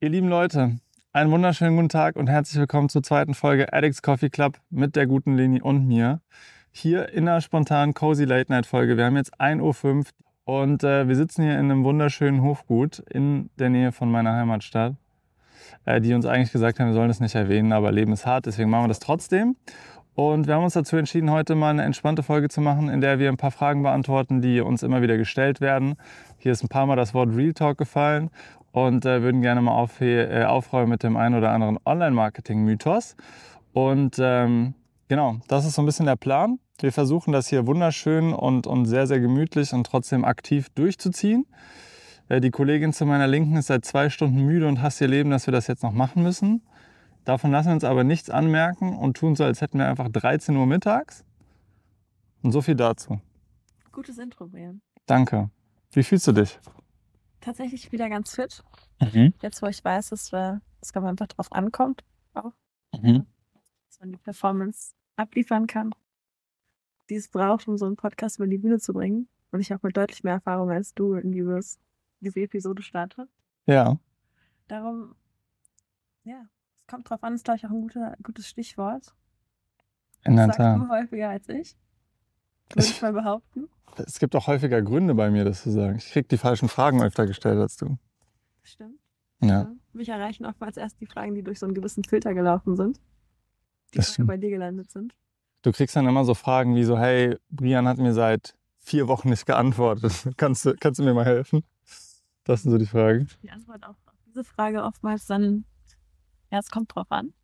Ihr lieben Leute, einen wunderschönen guten Tag und herzlich willkommen zur zweiten Folge Addicts Coffee Club mit der guten Leni und mir. Hier in einer spontanen Cozy Late Night Folge. Wir haben jetzt 1:05 Uhr und wir sitzen hier in einem wunderschönen Hofgut in der Nähe von meiner Heimatstadt, die uns eigentlich gesagt haben, wir sollen das nicht erwähnen, aber Leben ist hart, deswegen machen wir das trotzdem. Und wir haben uns dazu entschieden, heute mal eine entspannte Folge zu machen, in der wir ein paar Fragen beantworten, die uns immer wieder gestellt werden. Hier ist ein paar Mal das Wort Real Talk gefallen und würden gerne mal aufräumen mit dem einen oder anderen Online-Marketing-Mythos. Und genau, das ist so ein bisschen der Plan. Wir versuchen das hier wunderschön und sehr, sehr gemütlich und trotzdem aktiv durchzuziehen. Die Kollegin zu meiner Linken ist seit 2 Stunden müde und hasst ihr Leben, dass wir das jetzt noch machen müssen. Davon lassen wir uns aber nichts anmerken und tun so, als hätten wir einfach 13 Uhr mittags. Und so viel dazu. Gutes Intro, Brian. Danke. Wie fühlst du dich? Tatsächlich wieder ganz fit. Mhm. Jetzt, wo ich weiß, dass es einfach drauf ankommt, auch, Mhm. dass man die Performance abliefern kann, die es braucht, um so einen Podcast über die Bühne zu bringen. Und ich auch mit deutlich mehr Erfahrung als du in diese Episode starte. Ja. Darum, ja, es kommt drauf an, ist, glaube ich, auch ein gutes Stichwort. In der Das sagst Tat. du häufiger als ich. Würde ich mal behaupten. Es gibt auch häufiger Gründe bei mir, das zu sagen. Ich kriege die falschen Fragen öfter gestellt als du. Das stimmt. Ja. Mich erreichen oftmals erst die Fragen, die durch so einen gewissen Filter gelaufen sind, die Das vorher stimmt. bei dir gelandet sind. Du kriegst dann immer so Fragen wie so, hey, Brian hat mir seit 4 Wochen nicht geantwortet. Kannst du mir mal helfen? Das sind so die Fragen. Die Antwort auf diese Frage oftmals dann, ja, es kommt drauf an.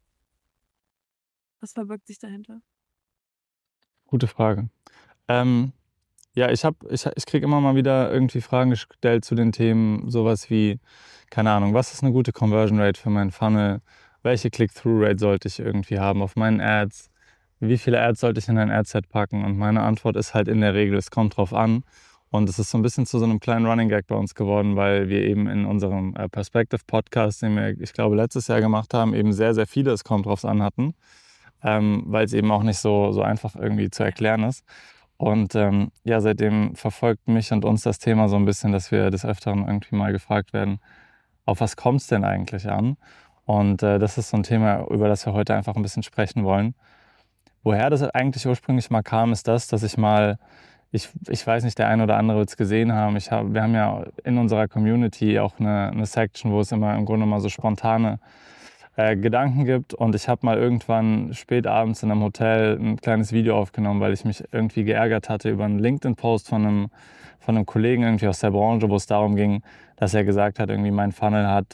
Was verbirgt sich dahinter? Gute Frage. Ja, ich kriege immer mal wieder irgendwie Fragen gestellt zu den Themen, sowas wie, keine Ahnung, was ist eine gute Conversion Rate für meinen Funnel? Welche Click-Through-Rate sollte ich irgendwie haben auf meinen Ads? Wie viele Ads sollte ich in ein Adset packen? Und meine Antwort ist halt in der Regel, es kommt drauf an. Und es ist so ein bisschen zu so einem kleinen Running Gag bei uns geworden, weil wir eben in unserem Perspective-Podcast, den wir, ich glaube, letztes Jahr gemacht haben, eben sehr, sehr viele Es kommt drauf an hatten, weil es eben auch nicht so einfach irgendwie zu erklären ist. Und ja, seitdem verfolgt mich und uns das Thema so ein bisschen, dass wir des Öfteren irgendwie mal gefragt werden, auf was kommt es denn eigentlich an? Und das ist so ein Thema, über das wir heute einfach ein bisschen sprechen wollen. Woher das eigentlich ursprünglich mal kam, ist das, dass ich weiß nicht, der eine oder andere wird es gesehen haben. Wir haben ja in unserer Community auch eine Section, wo es immer im Grunde mal so spontane Gedanken gibt. Und ich habe mal irgendwann spät abends in einem Hotel ein kleines Video aufgenommen, weil ich mich irgendwie geärgert hatte über einen LinkedIn-Post von einem Kollegen irgendwie aus der Branche, wo es darum ging, dass er gesagt hat, irgendwie mein Funnel hat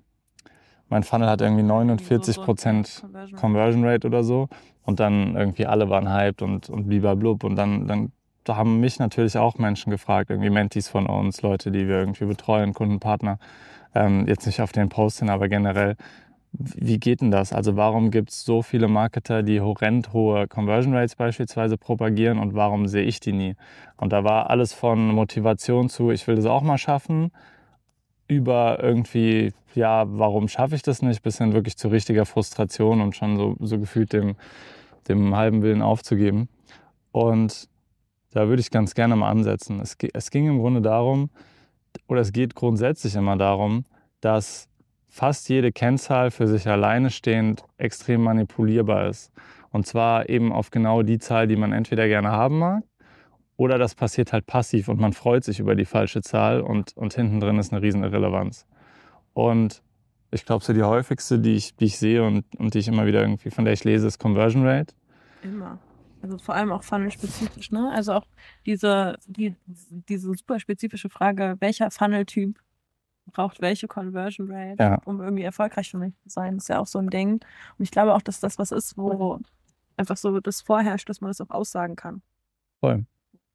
irgendwie 49% Conversion Rate oder so. Und dann irgendwie alle waren hyped und blub. Und dann da haben mich natürlich auch Menschen gefragt, irgendwie Mentees von uns, Leute, die wir irgendwie betreuen, Kundenpartner. Jetzt nicht auf den Post hin, aber generell, wie geht denn das? Also warum gibt es so viele Marketer, die horrend hohe Conversion Rates beispielsweise propagieren und warum sehe ich die nie? Und da war alles von Motivation zu, ich will das auch mal schaffen, über irgendwie, ja, warum schaffe ich das nicht, bis hin wirklich zu richtiger Frustration und schon so gefühlt dem halben Willen aufzugeben. Und da würde ich ganz gerne mal ansetzen. Es ging im Grunde darum, oder es geht grundsätzlich immer darum, dass fast jede Kennzahl für sich alleine stehend extrem manipulierbar ist. Und zwar eben auf genau die Zahl, die man entweder gerne haben mag, oder das passiert halt passiv und man freut sich über die falsche Zahl und hinten drin ist eine riesen Irrelevanz. Und ich glaube, so die häufigste, die ich sehe und die ich immer wieder irgendwie, von der ich lese, ist Conversion Rate. Immer. Also vor allem auch funnel-spezifisch, ne? Also auch diese super spezifische Frage, welcher Funnel-Typ braucht welche Conversion Rate, Ja. um irgendwie erfolgreich für mich zu sein, ist ja auch so ein Ding. Und ich glaube auch, dass das was ist, wo einfach so das vorherrscht, dass man das auch aussagen kann. Voll.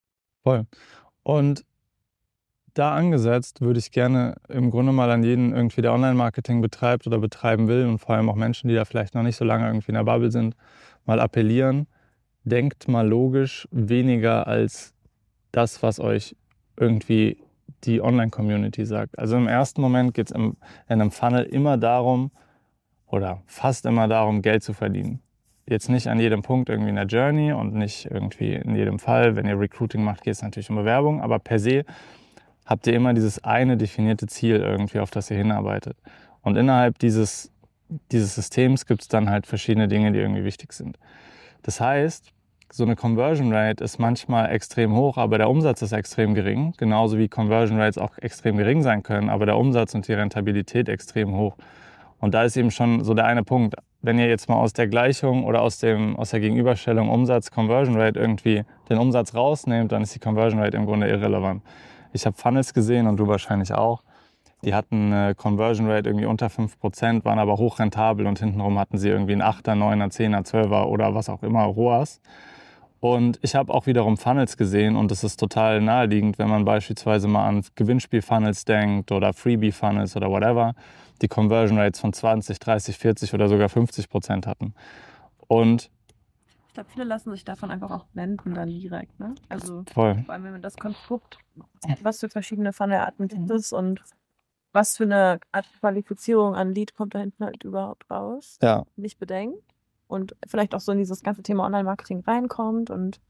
Und da angesetzt würde ich gerne im Grunde mal an jeden irgendwie, der Online-Marketing betreibt oder betreiben will und vor allem auch Menschen, die da vielleicht noch nicht so lange irgendwie in der Bubble sind, mal appellieren, denkt mal logisch weniger als das, was euch irgendwie die Online-Community sagt. Also im ersten Moment geht es in einem Funnel immer darum, oder fast immer darum, Geld zu verdienen. Jetzt nicht an jedem Punkt irgendwie in der Journey und nicht irgendwie in jedem Fall. Wenn ihr Recruiting macht, geht es natürlich um Bewerbung, aber per se habt ihr immer dieses eine definierte Ziel irgendwie, auf das ihr hinarbeitet. Und innerhalb dieses Systems gibt es dann halt verschiedene Dinge, die irgendwie wichtig sind. Das heißt, so eine Conversion Rate ist manchmal extrem hoch, aber der Umsatz ist extrem gering. Genauso wie Conversion Rates auch extrem gering sein können, aber der Umsatz und die Rentabilität extrem hoch. Und da ist eben schon so der eine Punkt. Wenn ihr jetzt mal aus der Gleichung oder aus der Gegenüberstellung Umsatz-Conversion Rate irgendwie den Umsatz rausnehmt, dann ist die Conversion Rate im Grunde irrelevant. Ich habe Funnels gesehen und du wahrscheinlich auch. Die hatten eine Conversion Rate irgendwie unter 5%, waren aber hochrentabel und hintenrum hatten sie irgendwie einen 8er, 9er, 10er, 12er oder was auch immer ROAS. Und ich habe auch wiederum Funnels gesehen und es ist total naheliegend, wenn man beispielsweise mal an Gewinnspiel-Funnels denkt oder Freebie-Funnels oder whatever, die Conversion Rates von 20, 30, 40 oder sogar 50% hatten. Und ich glaube, viele lassen sich davon einfach auch blenden dann direkt, ne? Also voll. vor allem, wenn man das Konstrukt, was für verschiedene Funnel-Arten gibt es und was für eine Art Qualifizierung an Lead kommt da hinten halt überhaupt raus, Ja, nicht bedenkt und vielleicht auch so in dieses ganze Thema Online-Marketing reinkommt und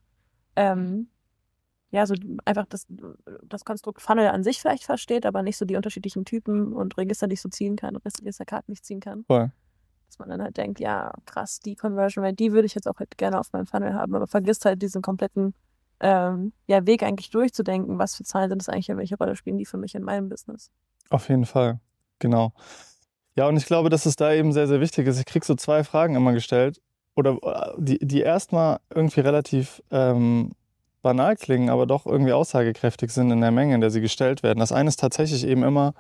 ja, so einfach das Konstrukt Funnel an sich vielleicht versteht, aber nicht so die unterschiedlichen Typen und Register nicht so ziehen kann und Registerkarten nicht ziehen kann. voll. Dass man dann halt denkt, ja, krass, die Conversion Rate, die würde ich jetzt auch halt gerne auf meinem Funnel haben, aber vergisst halt diesen kompletten Weg eigentlich durchzudenken, was für Zahlen sind das eigentlich, welche Rolle spielen die für mich in meinem Business. Auf jeden Fall, genau. Ja, und ich glaube, dass es da eben sehr, sehr wichtig ist. Ich kriege so 2 Fragen immer gestellt, oder die erstmal irgendwie relativ banal klingen, aber doch irgendwie aussagekräftig sind in der Menge, in der sie gestellt werden. Das eine ist tatsächlich eben immer,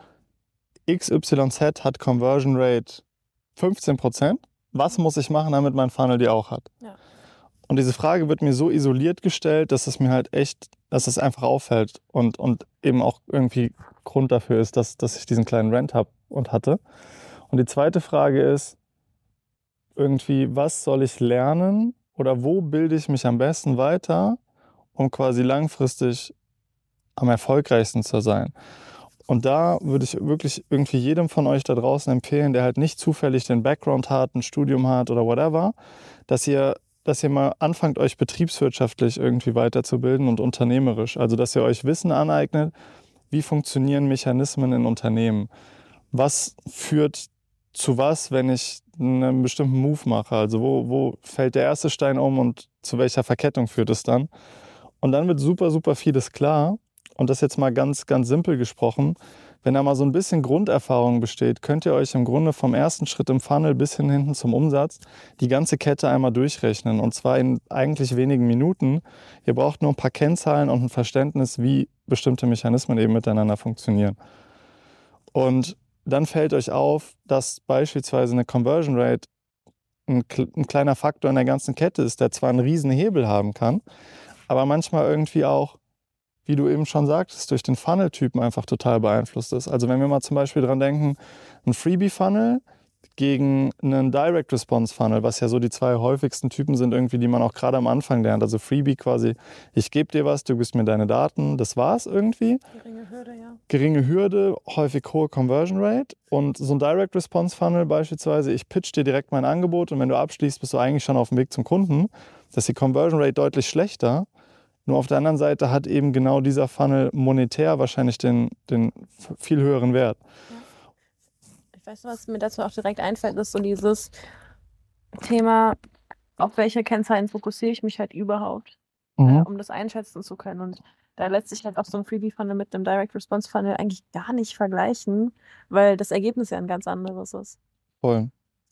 XYZ hat Conversion Rate 15%. Was muss ich machen, damit mein Funnel die auch hat? Ja. Und diese Frage wird mir so isoliert gestellt, dass es mir halt echt, dass es einfach auffällt und eben auch irgendwie Grund dafür ist, dass ich diesen kleinen Rant habe und hatte. Und die zweite Frage ist irgendwie, was soll ich lernen oder wo bilde ich mich am besten weiter, um quasi langfristig am erfolgreichsten zu sein? Und da würde ich wirklich irgendwie jedem von euch da draußen empfehlen, der halt nicht zufällig den Background hat, ein Studium hat oder whatever, dass ihr mal anfangt, euch betriebswirtschaftlich irgendwie weiterzubilden und unternehmerisch. Also, dass ihr euch Wissen aneignet, wie funktionieren Mechanismen in Unternehmen. Was führt zu was, wenn ich einen bestimmten Move mache? Also, wo fällt der erste Stein um und zu welcher Verkettung führt es dann? Und dann wird super, super vieles klar. Und das jetzt mal ganz, ganz simpel gesprochen. Wenn da mal so ein bisschen Grunderfahrung besteht, könnt ihr euch im Grunde vom ersten Schritt im Funnel bis hinten zum Umsatz die ganze Kette einmal durchrechnen. Und zwar in eigentlich wenigen Minuten. Ihr braucht nur ein paar Kennzahlen und ein Verständnis, wie bestimmte Mechanismen eben miteinander funktionieren. Und dann fällt euch auf, dass beispielsweise eine Conversion Rate ein kleiner Faktor in der ganzen Kette ist, der zwar einen riesen Hebel haben kann, aber manchmal irgendwie auch, wie du eben schon sagtest, durch den Funnel-Typen einfach total beeinflusst ist. Also wenn wir mal zum Beispiel dran denken, ein Freebie-Funnel gegen einen Direct-Response-Funnel, was ja so die 2 häufigsten Typen sind irgendwie, die man auch gerade am Anfang lernt. Also Freebie quasi, ich gebe dir was, du gibst mir deine Daten, das war's irgendwie. Geringe Hürde, ja. Geringe Hürde, häufig hohe Conversion Rate. Und so ein Direct-Response-Funnel beispielsweise, ich pitch dir direkt mein Angebot und wenn du abschließt, bist du eigentlich schon auf dem Weg zum Kunden. Das ist die Conversion Rate deutlich schlechter. Nur auf der anderen Seite hat eben genau dieser Funnel monetär wahrscheinlich den viel höheren Wert. Ja. Ich weiß, was mir dazu auch direkt einfällt, ist so dieses Thema, auf welche Kennzahlen fokussiere ich mich halt überhaupt, um das einschätzen zu können. Und da lässt sich halt auch so ein Freebie-Funnel mit einem Direct-Response-Funnel eigentlich gar nicht vergleichen, weil das Ergebnis ja ein ganz anderes ist. Voll.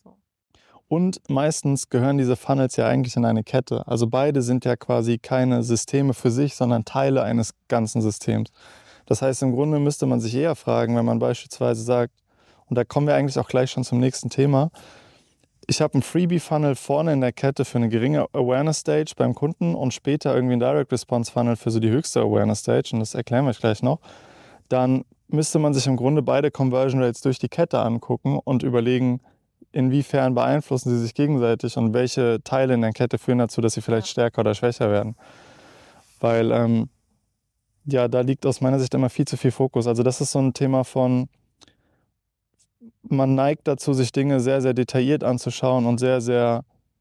Und meistens gehören diese Funnels ja eigentlich in eine Kette. Also beide sind ja quasi keine Systeme für sich, sondern Teile eines ganzen Systems. Das heißt, im Grunde müsste man sich eher fragen, wenn man beispielsweise sagt, und da kommen wir eigentlich auch gleich schon zum nächsten Thema, ich habe einen Freebie-Funnel vorne in der Kette für eine geringe Awareness-Stage beim Kunden und später irgendwie einen Direct-Response-Funnel für so die höchste Awareness-Stage, und das erklären wir euch gleich noch, dann müsste man sich im Grunde beide Conversion Rates durch die Kette angucken und überlegen, inwiefern beeinflussen sie sich gegenseitig und welche Teile in der Kette führen dazu, dass sie vielleicht stärker oder schwächer werden. Weil da liegt aus meiner Sicht immer viel zu viel Fokus. Also das ist so ein Thema von, man neigt dazu, sich Dinge sehr, sehr detailliert anzuschauen und sehr, sehr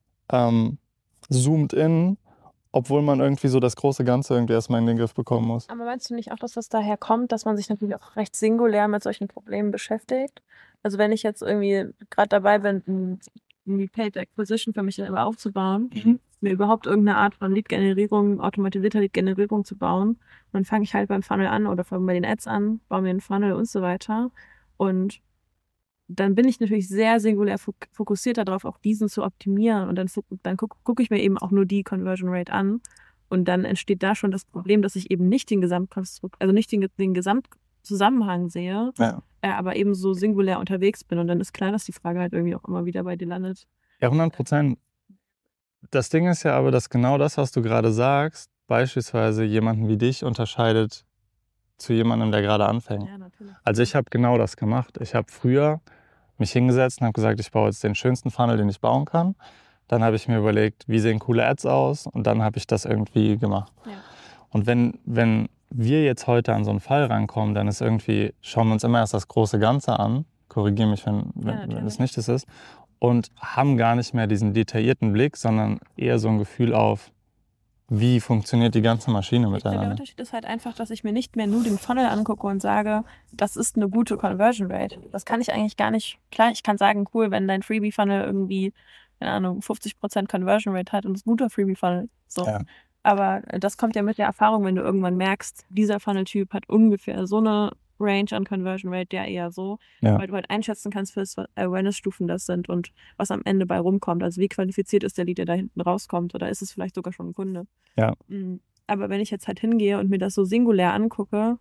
zoomed in, obwohl man irgendwie so das große Ganze irgendwie erstmal in den Griff bekommen muss. Aber meinst du nicht auch, dass das daher kommt, dass man sich natürlich auch recht singulär mit solchen Problemen beschäftigt? Also wenn ich jetzt irgendwie gerade dabei bin, irgendwie Paid Acquisition für mich selber aufzubauen, mir überhaupt irgendeine Art von Lead-Generierung, automatisierter Lead-Generierung zu bauen, dann fange ich halt beim Funnel an oder fange bei den Ads an, baue mir einen Funnel und so weiter. Und dann bin ich natürlich sehr singulär fokussiert darauf, auch diesen zu optimieren. Und dann gucke ich mir eben auch nur die Conversion Rate an. Und dann entsteht da schon das Problem, dass ich eben nicht den Gesamtkonstrukt, also nicht den Gesamtzusammenhang sehe, aber eben so singulär unterwegs bin. Und dann ist klar, dass die Frage halt irgendwie auch immer wieder bei dir landet. Ja, 100%. Das Ding ist ja aber, dass genau das, was du gerade sagst, beispielsweise jemanden wie dich unterscheidet zu jemandem, der gerade anfängt. Ja, natürlich. Also ich habe genau das gemacht. Ich habe früher mich hingesetzt und habe gesagt, ich baue jetzt den schönsten Funnel, den ich bauen kann. Dann habe ich mir überlegt, wie sehen coole Ads aus, und dann habe ich das irgendwie gemacht. Ja. Und wenn wir jetzt heute an so einen Fall rankommen, dann ist irgendwie, schauen wir uns immer erst das große Ganze an, korrigiere mich, wenn es nicht das ist, und haben gar nicht mehr diesen detaillierten Blick, sondern eher so ein Gefühl auf, wie funktioniert die ganze Maschine miteinander. Der Unterschied ist halt einfach, dass ich mir nicht mehr nur den Funnel angucke und sage, das ist eine gute Conversion Rate. Das kann ich eigentlich gar nicht. Klar, ich kann sagen, cool, wenn dein Freebie-Funnel irgendwie, keine Ahnung, 50% Conversion Rate hat und es ist ein guter Freebie-Funnel. So. Ja. Aber das kommt ja mit der Erfahrung, wenn du irgendwann merkst, dieser Funnel-Typ hat ungefähr so eine Range an Conversion Rate, der eher so, weil du halt einschätzen kannst, was Awareness-Stufen das sind und was am Ende bei rumkommt. Also wie qualifiziert ist der Lead, der da hinten rauskommt, oder ist es vielleicht sogar schon ein Kunde? Ja. Aber wenn ich jetzt halt hingehe und mir das so singulär angucke,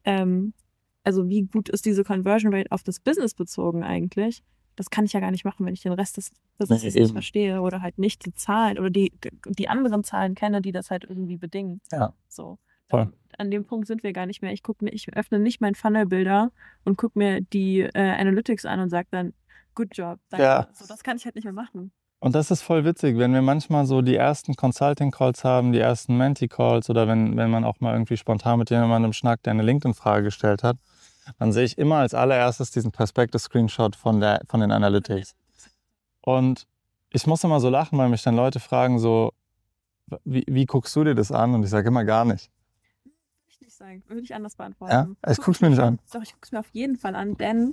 also wie gut ist diese Conversion Rate auf das Business bezogen eigentlich, das kann ich ja gar nicht machen, wenn ich den Rest des Businesses nicht verstehe oder halt nicht die Zahlen oder die anderen Zahlen kenne, die das halt irgendwie bedingen. Ja. So. Voll. An dem Punkt sind wir gar nicht mehr. Ich öffne nicht meinen Funnel-Builder und gucke mir die Analytics an und sage dann, good job. Danke. Ja. So, das kann ich halt nicht mehr machen. Und das ist voll witzig, wenn wir manchmal so die ersten Consulting-Calls haben, die ersten Menti-Calls, oder wenn man auch mal irgendwie spontan mit jemandem schnackt, der eine LinkedIn-Frage gestellt hat, dann sehe ich immer als allererstes diesen Perspective-Screenshot von den Analytics. Und ich muss immer so lachen, weil mich dann Leute fragen so, wie guckst du dir das an? Und ich sage immer gar nicht. Würde ich anders beantworten. Ja, ich gucke es mir nicht an. Doch, ich gucke es mir auf jeden Fall an, denn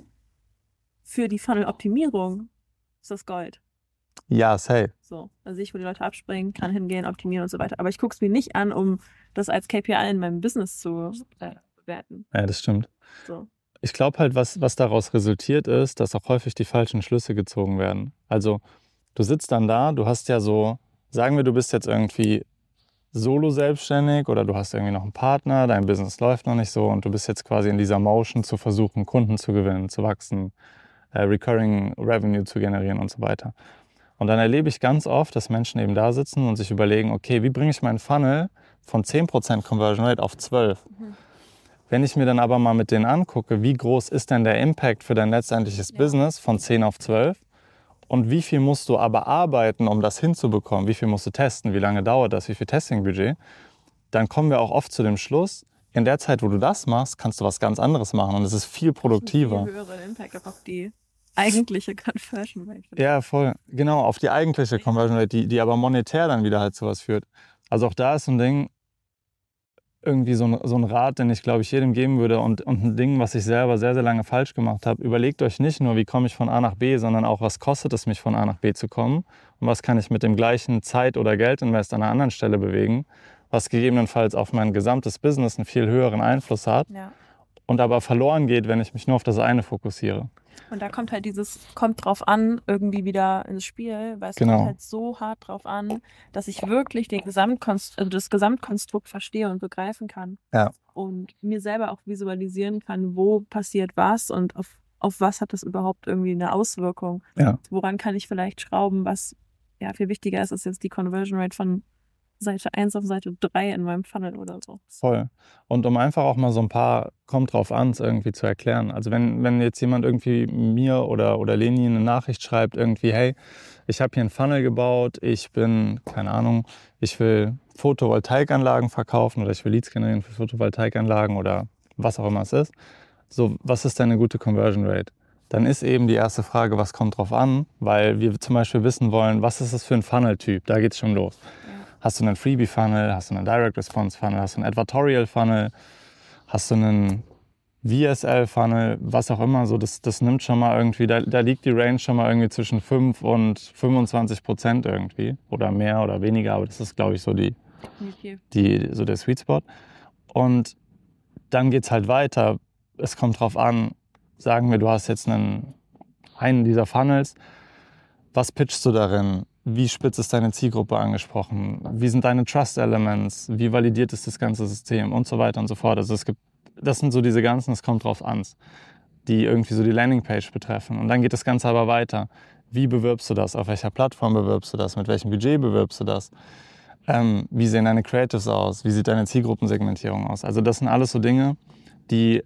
für die Funnel-Optimierung ist das Gold. Ja, safe. So, da sehe ich, wo die Leute abspringen, kann hingehen, optimieren und so weiter. Aber ich gucke es mir nicht an, um das als KPI in meinem Business zu bewerten. Ja, das stimmt. So. Ich glaube halt, was daraus resultiert ist, dass auch häufig die falschen Schlüsse gezogen werden. Also du sitzt dann da, du hast ja so, sagen wir, du bist jetzt irgendwie solo selbstständig oder du hast irgendwie noch einen Partner, dein Business läuft noch nicht so und du bist jetzt quasi in dieser Motion zu versuchen, Kunden zu gewinnen, zu wachsen, Recurring Revenue zu generieren und so weiter. Und dann erlebe ich ganz oft, dass Menschen eben da sitzen und sich überlegen, okay, wie bringe ich meinen Funnel von 10% Conversion Rate auf 12%? Wenn ich mir dann aber mal mit denen angucke, wie groß ist denn der Impact für dein letztendliches Business von 10 auf 12? Und wie viel musst du aber arbeiten, um das hinzubekommen? Wie viel musst du testen? Wie lange dauert das? Wie viel Testing-Budget? Dann kommen wir auch oft zu dem Schluss, in der Zeit, wo du das machst, kannst du was ganz anderes machen und es ist viel produktiver. Viel höheren Impact auf die eigentliche Conversion Rate. Ja, voll. Genau, auf die eigentliche Conversion Rate, die aber monetär dann wieder halt zu was führt. Also auch da ist so ein Ding, irgendwie so ein Rat, den ich, glaube ich, jedem geben würde und ein Ding, was ich selber sehr, sehr lange falsch gemacht habe. Überlegt euch nicht nur, wie komme ich von A nach B, sondern auch, was kostet es mich, von A nach B zu kommen und was kann ich mit dem gleichen Zeit- oder Geldinvest an einer anderen Stelle bewegen, was gegebenenfalls auf mein gesamtes Business einen viel höheren Einfluss hat und aber verloren geht, wenn ich mich nur auf das eine fokussiere. Und da kommt halt kommt drauf an, irgendwie wieder ins Spiel, weil es kommt halt so hart drauf an, dass ich wirklich das Gesamtkonstrukt verstehe und begreifen kann. Ja. Und mir selber auch visualisieren kann, wo passiert was und auf was hat das überhaupt irgendwie eine Auswirkung. Ja. Woran kann ich vielleicht schrauben, was ja viel wichtiger ist jetzt die Conversion Rate von Seite 1 auf Seite 3 in meinem Funnel oder so. Voll. Und um einfach auch mal so ein paar, kommt drauf an, es irgendwie zu erklären. Also wenn jetzt jemand irgendwie mir oder Leni eine Nachricht schreibt, irgendwie, hey, ich habe hier einen Funnel gebaut, ich bin, keine Ahnung, ich will Photovoltaikanlagen verkaufen oder ich will Leads generieren für Photovoltaikanlagen oder was auch immer es ist. So, was ist denn eine gute Conversion Rate? Dann ist eben die erste Frage, was kommt drauf an? Weil wir zum Beispiel wissen wollen, was ist das für ein Funnel-Typ? Da geht es schon los. Hast du einen Freebie-Funnel, hast du einen Direct-Response-Funnel, hast du einen Advertorial-Funnel, hast du einen VSL-Funnel, was auch immer, so das nimmt schon mal irgendwie, da liegt die Range schon mal irgendwie zwischen 5 und 25% irgendwie. Oder mehr oder weniger, aber das ist, glaube ich, so so der Sweet Spot. Und dann geht es halt weiter. Es kommt drauf an, sagen wir, du hast jetzt einen dieser Funnels. Was pitchst du darin? Wie spitz ist deine Zielgruppe angesprochen? Wie sind deine Trust Elements? Wie validiert ist das ganze System? Und so weiter und so fort. Also das sind so diese ganzen, es kommt drauf an, die irgendwie so die Landingpage betreffen. Und dann geht das Ganze aber weiter. Wie bewirbst du das? Auf welcher Plattform bewirbst du das? Mit welchem Budget bewirbst du das? Wie sehen deine Creatives aus? Wie sieht deine Zielgruppensegmentierung aus? Also das sind alles so Dinge, die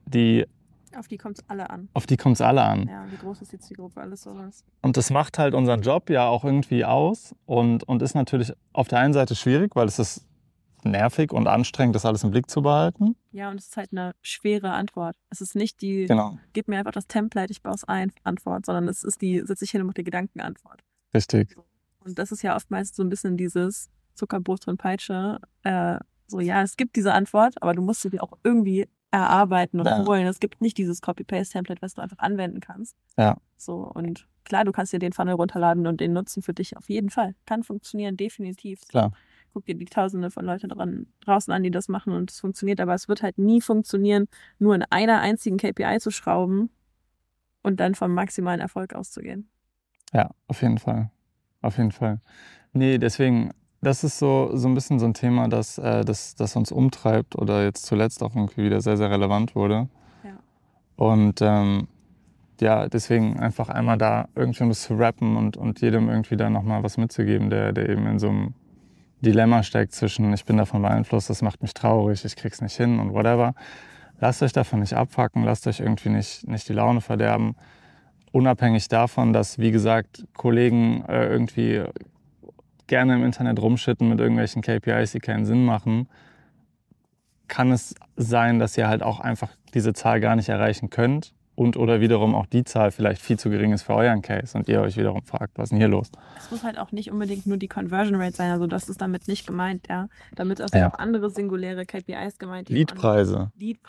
auf die kommt es alle an. Auf die kommt es alle an. Ja, wie groß ist die Zielgruppe, alles sowas. Und das macht halt unseren Job ja auch irgendwie aus und ist natürlich auf der einen Seite schwierig, weil es ist nervig und anstrengend, das alles im Blick zu behalten. Ja, und es ist halt eine schwere Antwort. Es ist nicht die, gib mir einfach das Template, ich baue es ein, Antwort, sondern es ist die, setze ich hin und mache die Gedankenantwort. Richtig. Und das ist ja oftmals so ein bisschen dieses Zuckerbrot und Peitsche. So, ja, es gibt diese Antwort, aber du musst sie dir auch irgendwie erarbeiten und holen. Es gibt nicht dieses Copy-Paste-Template, was du einfach anwenden kannst. Ja. So, und klar, du kannst dir den Funnel runterladen und den nutzen für dich auf jeden Fall. Kann funktionieren, definitiv. Klar. Guck dir die Tausende von Leuten draußen an, die das machen und es funktioniert, aber es wird halt nie funktionieren, nur in einer einzigen KPI zu schrauben und dann vom maximalen Erfolg auszugehen. Ja, auf jeden Fall. Auf jeden Fall. Nee, deswegen, das ist so ein bisschen so ein Thema, das uns umtreibt oder jetzt zuletzt auch irgendwie wieder sehr, sehr relevant wurde. Ja. Und ja, deswegen einfach einmal da irgendwie was zu rappen und jedem irgendwie da nochmal was mitzugeben, der eben in so einem Dilemma steckt zwischen, ich bin davon beeinflusst, das macht mich traurig, ich krieg's nicht hin und whatever. Lasst euch davon nicht abfacken, lasst euch irgendwie nicht die Laune verderben. Unabhängig davon, dass, wie gesagt, Kollegen irgendwie gerne im Internet rumschitten mit irgendwelchen KPIs, die keinen Sinn machen, kann es sein, dass ihr halt auch einfach diese Zahl gar nicht erreichen könnt und oder wiederum auch die Zahl vielleicht viel zu gering ist für euren Case und ihr euch wiederum fragt, was ist denn hier los? Es muss halt auch nicht unbedingt nur die Conversion Rate sein, also das ist damit nicht gemeint, ja. Damit sind auch andere singuläre KPIs gemeint. Leadpreise.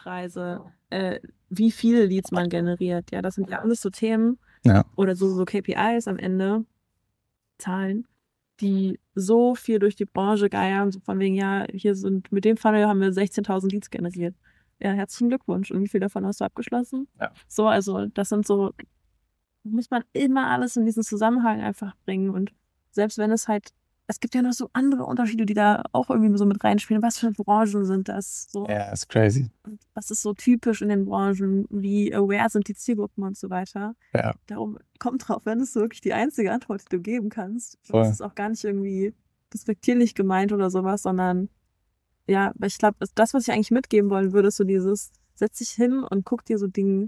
Wie viele Leads man generiert, ja, das sind ja alles so Themen oder so KPIs am Ende, Zahlen, die so viel durch die Branche geiern, so von wegen, ja, mit dem Funnel haben wir 16.000 Leads generiert. Ja, herzlichen Glückwunsch. Und wie viel davon hast du abgeschlossen? Ja. So, also das sind so, muss man immer alles in diesen Zusammenhang einfach bringen. Und selbst wenn es gibt ja noch so andere Unterschiede, die da auch irgendwie so mit reinspielen. Was für Branchen sind das? So, ja, ist crazy. Und was ist so typisch in den Branchen? Wie aware sind die Zielgruppen und so weiter? Ja. Darum kommt drauf, wenn es wirklich die einzige Antwort, die du geben kannst. Voll. Das ist auch gar nicht irgendwie despektierlich gemeint oder sowas, sondern ja, aber ich glaube, das, was ich eigentlich mitgeben wollen würde, ist so dieses, setz dich hin und guck dir so den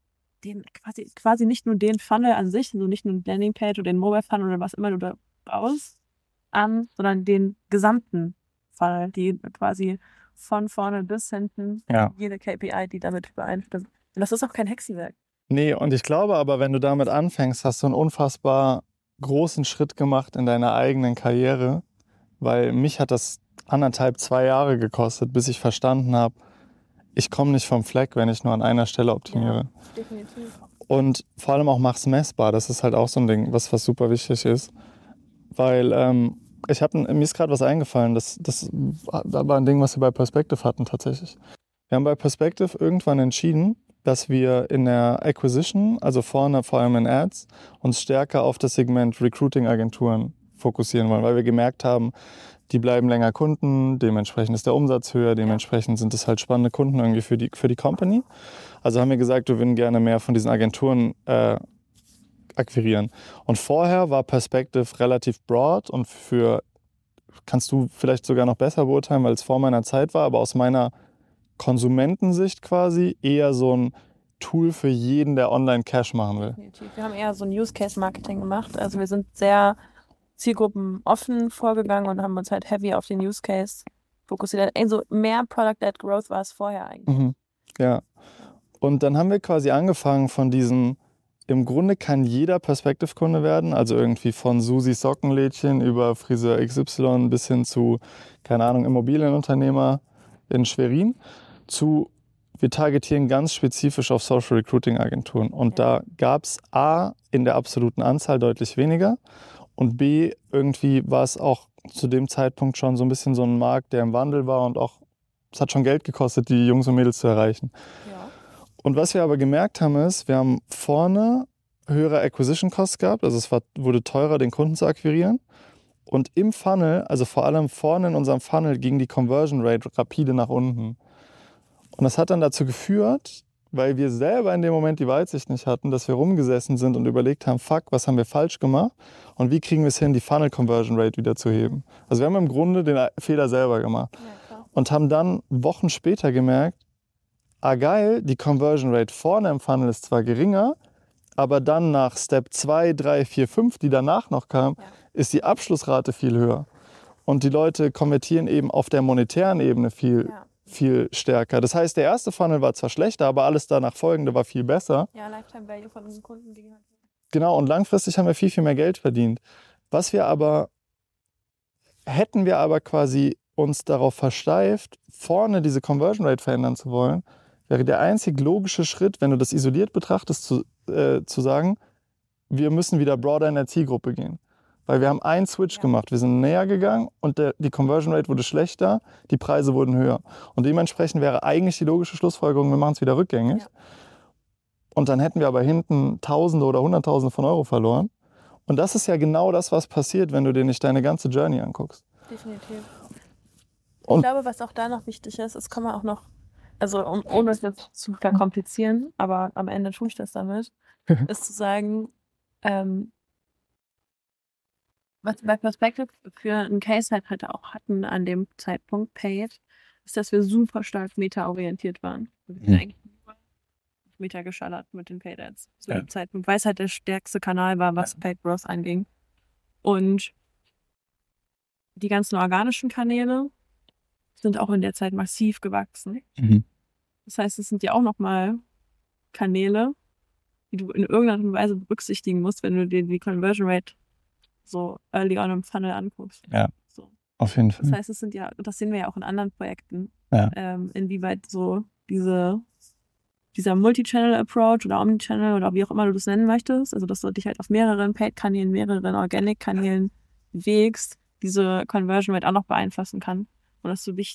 quasi nicht nur den Funnel an sich, also nicht nur die Landingpage oder den Mobile Funnel oder was immer du da baust, an, sondern den gesamten Funnel, die quasi von vorne bis hinten, jede KPI, die damit übereinstimmt. Und das ist auch kein Hexenwerk. Nee, und ich glaube aber, wenn du damit anfängst, hast du einen unfassbar großen Schritt gemacht in deiner eigenen Karriere, weil mich hat das 2 Jahre gekostet, bis ich verstanden habe, ich komme nicht vom Fleck, wenn ich nur an einer Stelle optimiere. Ja, definitiv. Und vor allem auch mach's messbar. Das ist halt auch so ein Ding, was super wichtig ist. Weil mir ist gerade was eingefallen. Das war ein Ding, was wir bei Perspective hatten tatsächlich. Wir haben bei Perspective irgendwann entschieden, dass wir in der Acquisition, also vorne vor allem in Ads, uns stärker auf das Segment Recruiting-Agenturen fokussieren wollen, weil wir gemerkt haben, die bleiben länger Kunden, dementsprechend ist der Umsatz höher, dementsprechend sind es halt spannende Kunden irgendwie für die Company. Also haben wir gesagt, wir würden gerne mehr von diesen Agenturen akquirieren. Und vorher war Perspective relativ broad und kannst du vielleicht sogar noch besser beurteilen, weil es vor meiner Zeit war, aber aus meiner Konsumentensicht quasi eher so ein Tool für jeden, der online Cash machen will. Definitiv. Wir haben eher so ein Use-Case-Marketing gemacht. Also wir sind sehr zielgruppenoffen vorgegangen und haben uns halt heavy auf den Use-Case fokussiert. Also mehr Product-Led Growth war es vorher eigentlich. Mhm. Ja. Und dann haben wir quasi angefangen von diesen, im Grunde kann jeder Perspective-Kunde werden, also irgendwie von Susi Sockenlädchen über Friseur XY bis hin zu, keine Ahnung, Immobilienunternehmer in Schwerin, zu wir targetieren ganz spezifisch auf Social Recruiting Agenturen. Und da gab es A, in der absoluten Anzahl deutlich weniger und B, irgendwie war es auch zu dem Zeitpunkt schon so ein bisschen so ein Markt, der im Wandel war und auch, es hat schon Geld gekostet, die Jungs und Mädels zu erreichen. Ja. Und was wir aber gemerkt haben ist, wir haben vorne höhere Acquisition Costs gehabt, also es wurde teurer, den Kunden zu akquirieren. Und im Funnel, also vor allem vorne in unserem Funnel, ging die Conversion Rate rapide nach unten. Und das hat dann dazu geführt, weil wir selber in dem Moment die Weitsicht nicht hatten, dass wir rumgesessen sind und überlegt haben, fuck, was haben wir falsch gemacht und wie kriegen wir es hin, die Funnel Conversion Rate wieder zu heben. Also wir haben im Grunde den Fehler selber gemacht und haben dann Wochen später gemerkt, geil, die Conversion Rate vorne im Funnel ist zwar geringer, aber dann nach Step 2, 3, 4, 5, die danach noch kam, ist die Abschlussrate viel höher. Und die Leute konvertieren eben auf der monetären Ebene viel stärker. Das heißt, der erste Funnel war zwar schlechter, aber alles danach folgende war viel besser. Ja, Lifetime Value von den Kunden ging halt. Genau, und langfristig haben wir viel, viel mehr Geld verdient. Hätten wir aber quasi uns darauf versteift, vorne diese Conversion Rate verändern zu wollen, wäre der einzig logische Schritt, wenn du das isoliert betrachtest, zu sagen, wir müssen wieder broader in der Zielgruppe gehen. Weil wir haben einen Switch gemacht. Wir sind näher gegangen und die Conversion Rate wurde schlechter, die Preise wurden höher. Und dementsprechend wäre eigentlich die logische Schlussfolgerung, wir machen es wieder rückgängig. Ja. Und dann hätten wir aber hinten Tausende oder Hunderttausende von Euro verloren. Und das ist ja genau das, was passiert, wenn du dir nicht deine ganze Journey anguckst. Definitiv. Ich glaube, was auch da noch wichtig ist, es kann man auch noch, also ohne es jetzt zu verkomplizieren, aber am Ende tue ich das damit, ist zu sagen, was bei Perspective für einen Case halt auch hatten an dem Zeitpunkt, Paid, ist, dass wir super stark meta-orientiert waren. Wir sind eigentlich nur Meta geschallert mit den Paid Ads zu dem Zeitpunkt, weil es halt der stärkste Kanal war, was Paid Growth anging. Und die ganzen organischen Kanäle sind auch in der Zeit massiv gewachsen. Das heißt, es sind ja auch nochmal Kanäle, die du in irgendeiner Weise berücksichtigen musst, wenn du dir die Conversion Rate so early on im Funnel anguckst. Ja, so. Auf jeden Fall. Das heißt, das sehen wir ja auch in anderen Projekten, inwieweit so dieser Multi-Channel-Approach oder Omni-Channel oder wie auch immer du das nennen möchtest, also dass du dich halt auf mehreren Paid-Kanälen, mehreren Organic-Kanälen bewegst, diese Conversion Rate auch noch beeinflussen kann. Und dass du dich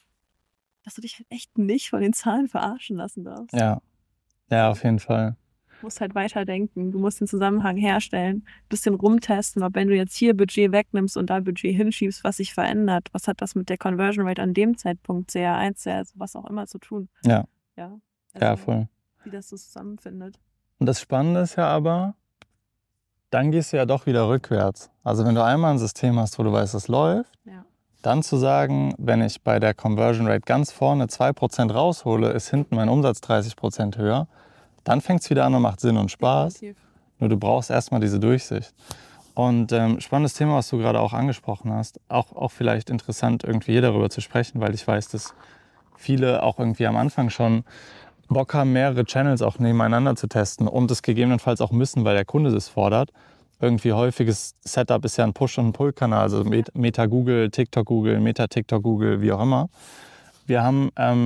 halt echt nicht von den Zahlen verarschen lassen darfst. Ja, auf jeden Fall. Du musst halt weiterdenken, du musst den Zusammenhang herstellen, ein bisschen rumtesten, ob wenn du jetzt hier Budget wegnimmst und da Budget hinschiebst, was sich verändert, was hat das mit der Conversion Rate an dem Zeitpunkt, CR1, also was auch immer zu tun. Ja, also, voll. Wie das so zusammenfindet. Und das Spannende ist ja aber, dann gehst du ja doch wieder rückwärts. Also wenn du einmal ein System hast, wo du weißt, es läuft, dann zu sagen, wenn ich bei der Conversion Rate ganz vorne 2% raushole, ist hinten mein Umsatz 30% höher, dann fängt es wieder an und macht Sinn und Spaß. Definitiv. Nur du brauchst erstmal diese Durchsicht. Und spannendes Thema, was du gerade auch angesprochen hast, auch vielleicht interessant, irgendwie hier darüber zu sprechen, weil ich weiß, dass viele auch irgendwie am Anfang schon Bock haben, mehrere Channels auch nebeneinander zu testen und es gegebenenfalls auch müssen, weil der Kunde das fordert. Irgendwie häufiges Setup ist ja ein Push- und ein Pull-Kanal, also Meta-Google, TikTok-Google, Meta-TikTok-Google, wie auch immer. Wir haben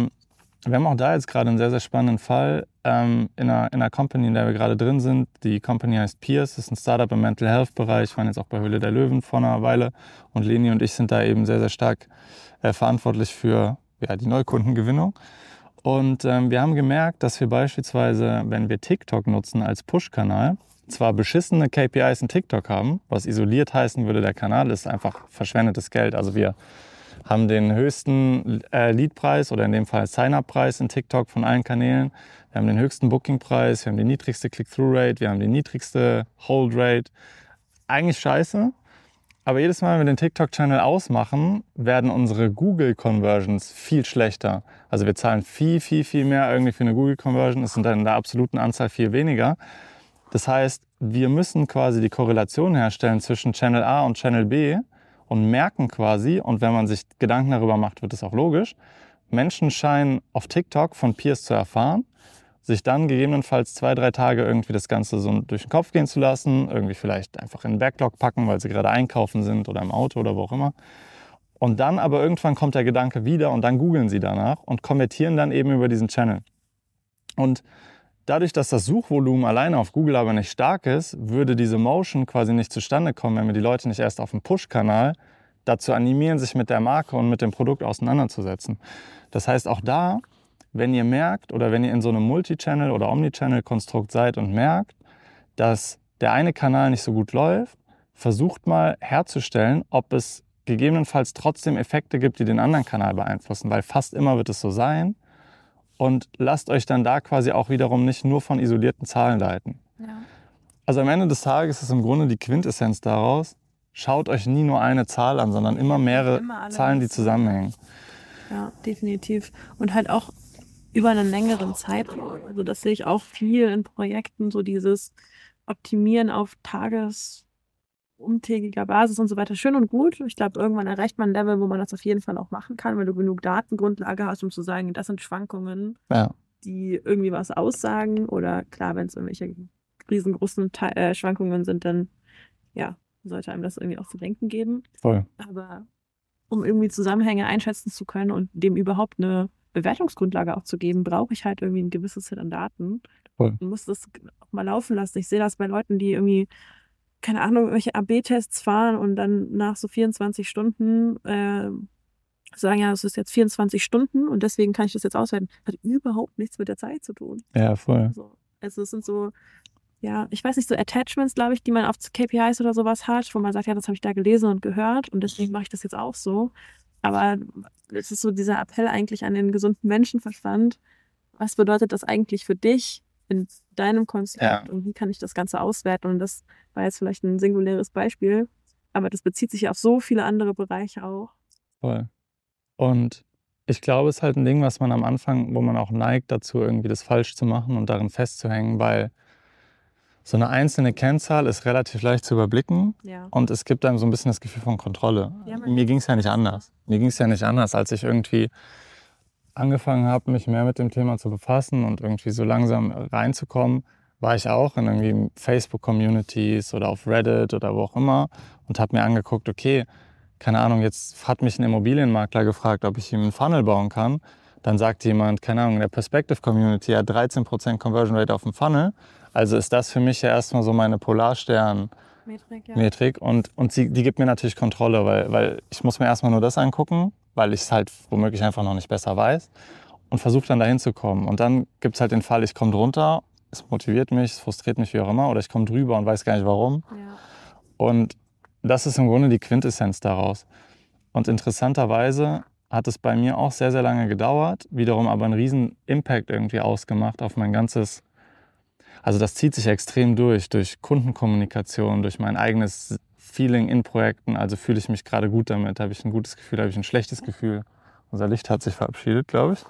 auch da jetzt gerade einen sehr, sehr spannenden Fall in einer Company, in der wir gerade drin sind. Die Company heißt Pierce, ist ein Startup im Mental Health Bereich. Wir waren jetzt auch bei Höhle der Löwen vor einer Weile. Und Leni und ich sind da eben sehr, sehr stark verantwortlich für die Neukundengewinnung. Und wir haben gemerkt, dass wir beispielsweise, wenn wir TikTok nutzen als Push-Kanal, zwar beschissene KPIs in TikTok haben, was isoliert heißen würde, der Kanal ist einfach verschwendetes Geld. Also wir haben den höchsten Lead-Preis oder in dem Fall Sign-up-Preis in TikTok von allen Kanälen. Wir haben den höchsten Booking-Preis, wir haben die niedrigste Click-Through-Rate, wir haben die niedrigste Hold-Rate. Eigentlich scheiße, aber jedes Mal, wenn wir den TikTok-Channel ausmachen, werden unsere Google-Conversions viel schlechter. Also wir zahlen viel, viel, viel mehr irgendwie für eine Google-Conversion. Es sind dann in der absoluten Anzahl viel weniger. Das heißt, wir müssen quasi die Korrelation herstellen zwischen Channel A und Channel B und merken quasi, und wenn man sich Gedanken darüber macht, wird das auch logisch, Menschen scheinen auf TikTok von Peers zu erfahren, sich dann gegebenenfalls 2-3 Tage irgendwie das Ganze so durch den Kopf gehen zu lassen, irgendwie vielleicht einfach in den Backlog packen, weil sie gerade einkaufen sind oder im Auto oder wo auch immer. Und dann aber irgendwann kommt der Gedanke wieder und dann googeln sie danach und konvertieren dann eben über diesen Channel. Und dadurch, dass das Suchvolumen alleine auf Google aber nicht stark ist, würde diese Motion quasi nicht zustande kommen, wenn wir die Leute nicht erst auf dem Push-Kanal dazu animieren, sich mit der Marke und mit dem Produkt auseinanderzusetzen. Das heißt, auch da, wenn ihr merkt oder wenn ihr in so einem Multi-Channel- oder Omnichannel-Konstrukt seid und merkt, dass der eine Kanal nicht so gut läuft, versucht mal herzustellen, ob es gegebenenfalls trotzdem Effekte gibt, die den anderen Kanal beeinflussen, weil fast immer wird es so sein. Und lasst euch dann da quasi auch wiederum nicht nur von isolierten Zahlen leiten. Ja. Also am Ende des Tages ist im Grunde die Quintessenz daraus, schaut euch nie nur eine Zahl an, sondern immer mehrere Zahlen, die zusammenhängen. Ja, definitiv. Und halt auch über einen längeren Zeitraum. Also das sehe ich auch viel in Projekten, so dieses Optimieren auf umtägiger Basis und so weiter. Schön und gut. Ich glaube, irgendwann erreicht man ein Level, wo man das auf jeden Fall auch machen kann, weil du genug Datengrundlage hast, um zu sagen, das sind Schwankungen, die irgendwie was aussagen. Oder klar, wenn es irgendwelche riesengroßen Schwankungen sind, dann ja, sollte einem das irgendwie auch zu denken geben. Voll. Aber um irgendwie Zusammenhänge einschätzen zu können und dem überhaupt eine Bewertungsgrundlage auch zu geben, brauche ich halt irgendwie ein gewisses Set an Daten. Voll. Und muss das auch mal laufen lassen. Ich sehe das bei Leuten, die irgendwie, keine Ahnung, welche AB-Tests fahren und dann nach so 24 Stunden sagen, ja, es ist jetzt 24 Stunden und deswegen kann ich das jetzt auswerten. Das hat überhaupt nichts mit der Zeit zu tun. Ja, voll. Also es sind so, ja, ich weiß nicht, so Attachments, glaube ich, die man auf KPIs oder sowas hat, wo man sagt, ja, das habe ich da gelesen und gehört und deswegen mache ich das jetzt auch so. Aber es ist so dieser Appell eigentlich an den gesunden Menschenverstand. Was bedeutet das eigentlich für dich in deinem Konstrukt und wie kann ich das Ganze auswerten? Und das war jetzt vielleicht ein singuläres Beispiel, aber das bezieht sich ja auf so viele andere Bereiche auch. Voll. Und ich glaube, es ist halt ein Ding, was man am Anfang, wo man auch neigt dazu, irgendwie das falsch zu machen und darin festzuhängen, weil so eine einzelne Kennzahl ist relativ leicht zu überblicken und es gibt einem so ein bisschen das Gefühl von Kontrolle. Mir ging es ja nicht anders. Als ich irgendwie angefangen habe, mich mehr mit dem Thema zu befassen und irgendwie so langsam reinzukommen, war ich auch in irgendwie Facebook-Communities oder auf Reddit oder wo auch immer und habe mir angeguckt, okay, keine Ahnung, jetzt hat mich ein Immobilienmakler gefragt, ob ich ihm einen Funnel bauen kann. Dann sagt jemand, keine Ahnung, in der Perspective Community hat 13% Conversion Rate auf dem Funnel. Also ist das für mich ja erstmal so meine Polarstern-Metrik. Und die gibt mir natürlich Kontrolle, weil ich muss mir erstmal nur das angucken, weil ich es halt womöglich einfach noch nicht besser weiß und versuche dann dahin zu kommen. Und dann gibt es halt den Fall, ich komme drunter, es motiviert mich, es frustriert mich, wie auch immer, oder ich komme drüber und weiß gar nicht warum. Ja. Und das ist im Grunde die Quintessenz daraus. Und interessanterweise hat es bei mir auch sehr, sehr lange gedauert, wiederum aber einen riesen Impact irgendwie ausgemacht auf mein ganzes, also das zieht sich extrem durch Kundenkommunikation, durch mein eigenes Feeling in Projekten. Also fühle ich mich gerade gut damit, habe ich ein gutes Gefühl, habe ich ein schlechtes Gefühl. Unser Licht hat sich verabschiedet, glaube ich.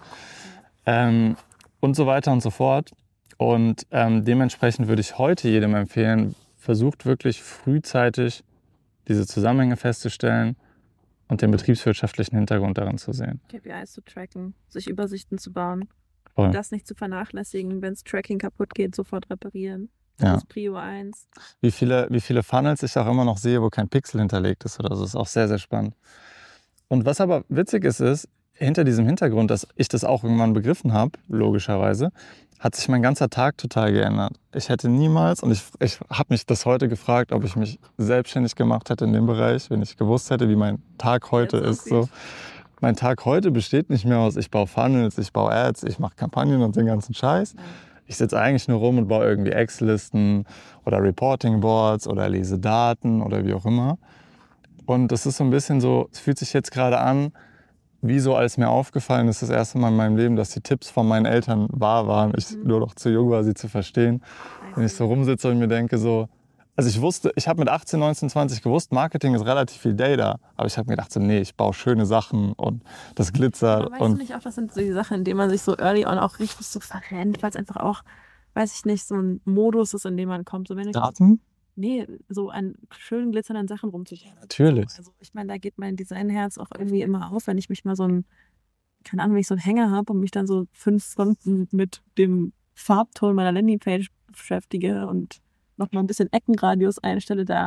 Und so weiter und so fort. Und dementsprechend würde ich heute jedem empfehlen, versucht wirklich frühzeitig diese Zusammenhänge festzustellen und den betriebswirtschaftlichen Hintergrund darin zu sehen. KPIs zu tracken, sich Übersichten zu bauen. Voll. Das nicht zu vernachlässigen, wenn das Tracking kaputt geht, sofort reparieren. Das ist Prio 1. Wie viele Funnels ich auch immer noch sehe, wo kein Pixel hinterlegt ist oder so, ist auch sehr, sehr spannend. Und was aber witzig ist, hinter diesem Hintergrund, dass ich das auch irgendwann begriffen habe, logischerweise, hat sich mein ganzer Tag total geändert. Ich hätte niemals, und ich habe mich das heute gefragt, ob ich mich selbstständig gemacht hätte in dem Bereich, wenn ich gewusst hätte, wie mein Tag heute ist. So. Mein Tag heute besteht nicht mehr aus, ich baue Funnels, ich baue Ads, ich mache Kampagnen und den ganzen Scheiß. Ich sitze eigentlich nur rum und baue irgendwie Excel-Listen oder Reporting-Boards oder lese Daten oder wie auch immer. Und das ist so ein bisschen so, es fühlt sich jetzt gerade an, wie so, als mir aufgefallen ist, das erste Mal in meinem Leben, dass die Tipps von meinen Eltern wahr waren. Ich nur noch zu jung war, sie zu verstehen. Wenn ich so rumsitze und mir denke so, also ich habe mit 18, 19, 20 gewusst, Marketing ist relativ viel Data. Aber ich habe mir gedacht so, nee, ich baue schöne Sachen und das glitzert. Aber weißt du nicht auch, das sind so die Sachen, in denen man sich so early on auch richtig so verrennt, weil es einfach auch, weiß ich nicht, so ein Modus ist, in dem man kommt. So, wenn Daten? Nee, so an schönen glitzernden Sachen rumzuschauen. Natürlich. Also ich meine, da geht mein Designherz auch irgendwie immer auf, wenn ich mich mal keine Ahnung, wenn ich so einen Hänger habe und mich dann so 5 Stunden mit dem Farbton meiner Landingpage beschäftige und noch mal ein bisschen Eckenradius einstelle, da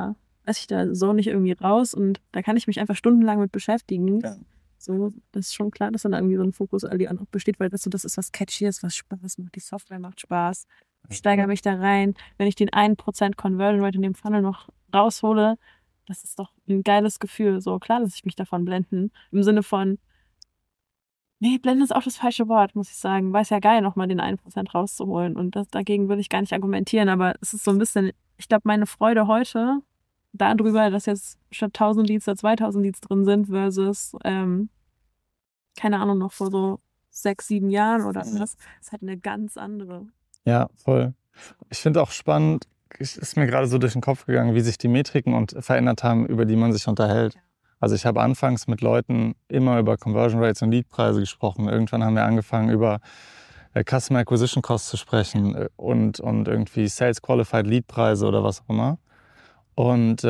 lasse ich da so nicht irgendwie raus und da kann ich mich einfach stundenlang mit beschäftigen. Ja. So, das ist schon klar, dass dann irgendwie so ein Fokus early on auch besteht, weil das ist was Catchyes, was Spaß macht. Die Software macht Spaß. Ich steigere mich da rein. Wenn ich den 1% Conversion Rate in dem Funnel noch raushole, das ist doch ein geiles Gefühl. So, klar lasse ich mich davon blenden. Im Sinne von, nee, blenden ist auch das falsche Wort, muss ich sagen. War es ja geil, nochmal den 1% rauszuholen. Und dagegen würde ich gar nicht argumentieren, aber es ist so ein bisschen, ich glaube, meine Freude heute darüber, dass jetzt statt 1000 Leads da 2000 Leads drin sind versus, keine Ahnung, noch vor so 6, 7 Jahren oder was, ist halt eine ganz andere. Ja, voll. Ich finde auch spannend, ist mir gerade so durch den Kopf gegangen, wie sich die Metriken verändert haben, über die man sich unterhält. Ja. Also ich habe anfangs mit Leuten immer über Conversion Rates und Leadpreise gesprochen. Irgendwann haben wir angefangen, über Customer Acquisition Costs zu sprechen und irgendwie Sales Qualified Leadpreise oder was auch immer. Und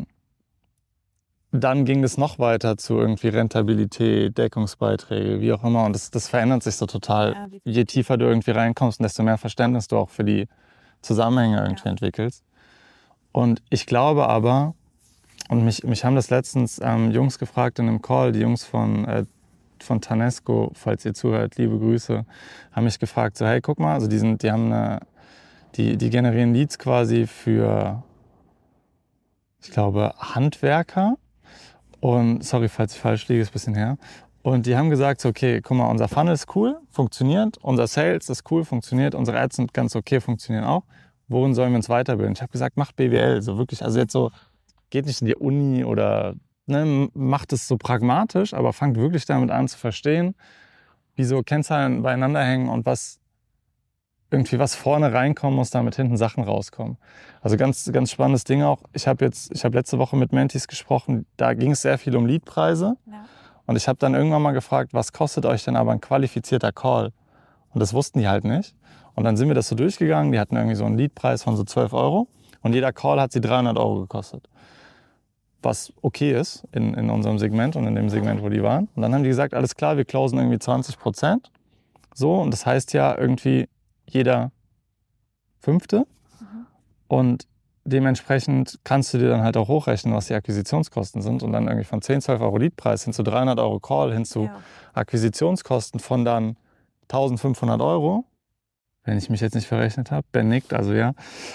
dann ging es noch weiter zu irgendwie Rentabilität, Deckungsbeiträge, wie auch immer. Und das verändert sich so total. Ja, Je tiefer du irgendwie reinkommst, desto mehr Verständnis du auch für die Zusammenhänge irgendwie entwickelst. Und ich glaube aber, und mich haben das letztens Jungs gefragt in einem Call, die Jungs von Tanesco, falls ihr zuhört, liebe Grüße, haben mich gefragt, so hey, guck mal, also die generieren Leads quasi für, ich glaube, Handwerker. Und sorry, falls ich falsch liege, ist ein bisschen her. Und die haben gesagt, so, okay, guck mal, unser Funnel ist cool, funktioniert, unser Sales ist cool, funktioniert, unsere Ads sind ganz okay, funktionieren auch. Worin sollen wir uns weiterbilden? Ich habe gesagt, macht BWL, so wirklich, also jetzt so, geht nicht in die Uni oder macht es so pragmatisch, aber fangt wirklich damit an zu verstehen, wie so Kennzahlen beieinander hängen und was vorne reinkommen muss, damit hinten Sachen rauskommen. Also ganz, ganz spannendes Ding auch. Ich habe letzte Woche mit Mentis gesprochen, da ging es sehr viel um Leadpreise. Ja. Und ich habe dann irgendwann mal gefragt, was kostet euch denn aber ein qualifizierter Call? Und das wussten die halt nicht. Und dann sind wir das so durchgegangen, die hatten irgendwie so einen Leadpreis von so 12 € und jeder Call hat sie 300 € gekostet. Was okay ist in unserem Segment und in dem Segment, wo die waren. Und dann haben die gesagt, alles klar, wir closen irgendwie 20%. So, und das heißt ja irgendwie jeder Fünfte. Und dementsprechend kannst du dir dann halt auch hochrechnen, was die Akquisitionskosten sind. Und dann irgendwie von 10, 12 € Leadpreis hin zu 300 € Call, hin zu Akquisitionskosten von dann 1500 €, wenn ich mich jetzt nicht verrechnet habe, Ben nickt, also ja,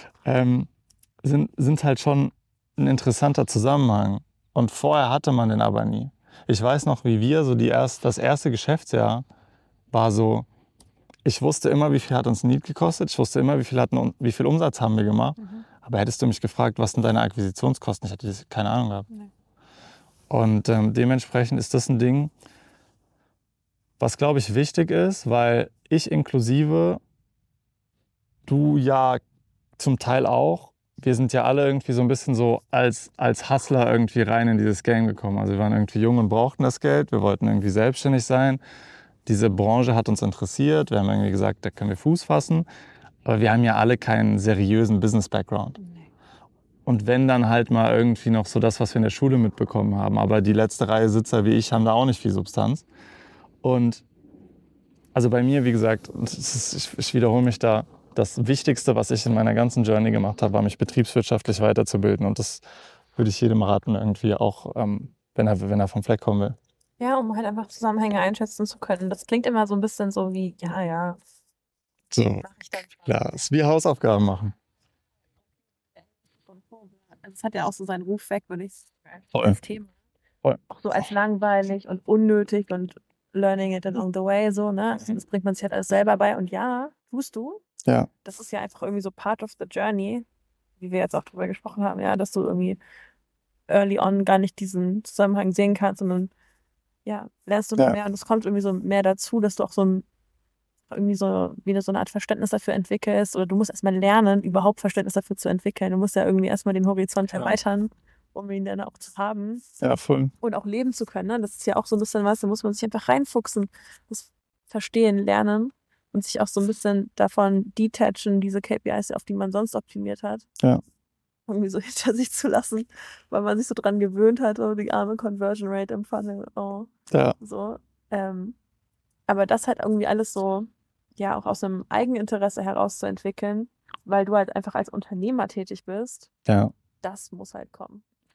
sind halt schon ein interessanter Zusammenhang. Und vorher hatte man den aber nie. Ich weiß noch, wie wir so das erste Geschäftsjahr war so, ich wusste immer, wie viel hat uns ein Lead gekostet, ich wusste immer, wie viel Umsatz haben wir gemacht. Aber hättest du mich gefragt, was sind deine Akquisitionskosten, ich hätte keine Ahnung gehabt. Nee. Und dementsprechend ist das ein Ding, was, glaube ich, wichtig ist, weil ich inklusive, du ja zum Teil auch, wir sind ja alle irgendwie so ein bisschen so als Hustler irgendwie rein in dieses Game gekommen. Also wir waren irgendwie jung und brauchten das Geld, wir wollten irgendwie selbstständig sein. Diese Branche hat uns interessiert, wir haben irgendwie gesagt, da können wir Fuß fassen. Aber wir haben ja alle keinen seriösen Business-Background. Und wenn dann halt mal irgendwie noch so das, was wir in der Schule mitbekommen haben. Aber die letzte Reihe Sitzer wie ich haben da auch nicht viel Substanz. Und also bei mir, wie gesagt, ich wiederhole mich da, das Wichtigste, was ich in meiner ganzen Journey gemacht habe, war mich betriebswirtschaftlich weiterzubilden. Und das würde ich jedem raten, irgendwie auch, wenn er vom Fleck kommen will. Ja, um halt einfach Zusammenhänge einschätzen zu können. Das klingt immer so ein bisschen so wie, ja. So, klar, es ist wie Hausaufgaben machen. Also es hat ja auch so seinen Ruf weg, würde ich sagen. Voll. Das Thema. Voll. Auch so als langweilig und unnötig und learning it along the way, so, ne? Das bringt man sich halt alles selber bei. Und ja, tust du. Ja. Das ist ja einfach irgendwie so part of the journey, wie wir jetzt auch drüber gesprochen haben, ja, dass du irgendwie early on gar nicht diesen Zusammenhang sehen kannst, sondern ja, lernst du noch mehr und es kommt irgendwie so mehr dazu, dass du auch irgendwie so wieder so eine Art Verständnis dafür entwickelst oder du musst erstmal lernen, überhaupt Verständnis dafür zu entwickeln. Du musst ja irgendwie erstmal den Horizont erweitern, um ihn dann auch zu haben. Ja, voll. Und auch leben zu können. Ne? Das ist ja auch so ein bisschen was, da muss man sich einfach reinfuchsen, das verstehen, lernen und sich auch so ein bisschen davon detachen, diese KPIs, auf die man sonst optimiert hat. Ja. Irgendwie so hinter sich zu lassen, weil man sich so dran gewöhnt hat, oh, die arme Conversion Rate im Funnel. Oh. Ja. So. Aber das halt irgendwie alles so, ja, auch aus einem Eigeninteresse heraus zu entwickeln, weil du halt einfach als Unternehmer tätig bist, Ja. das muss halt kommen.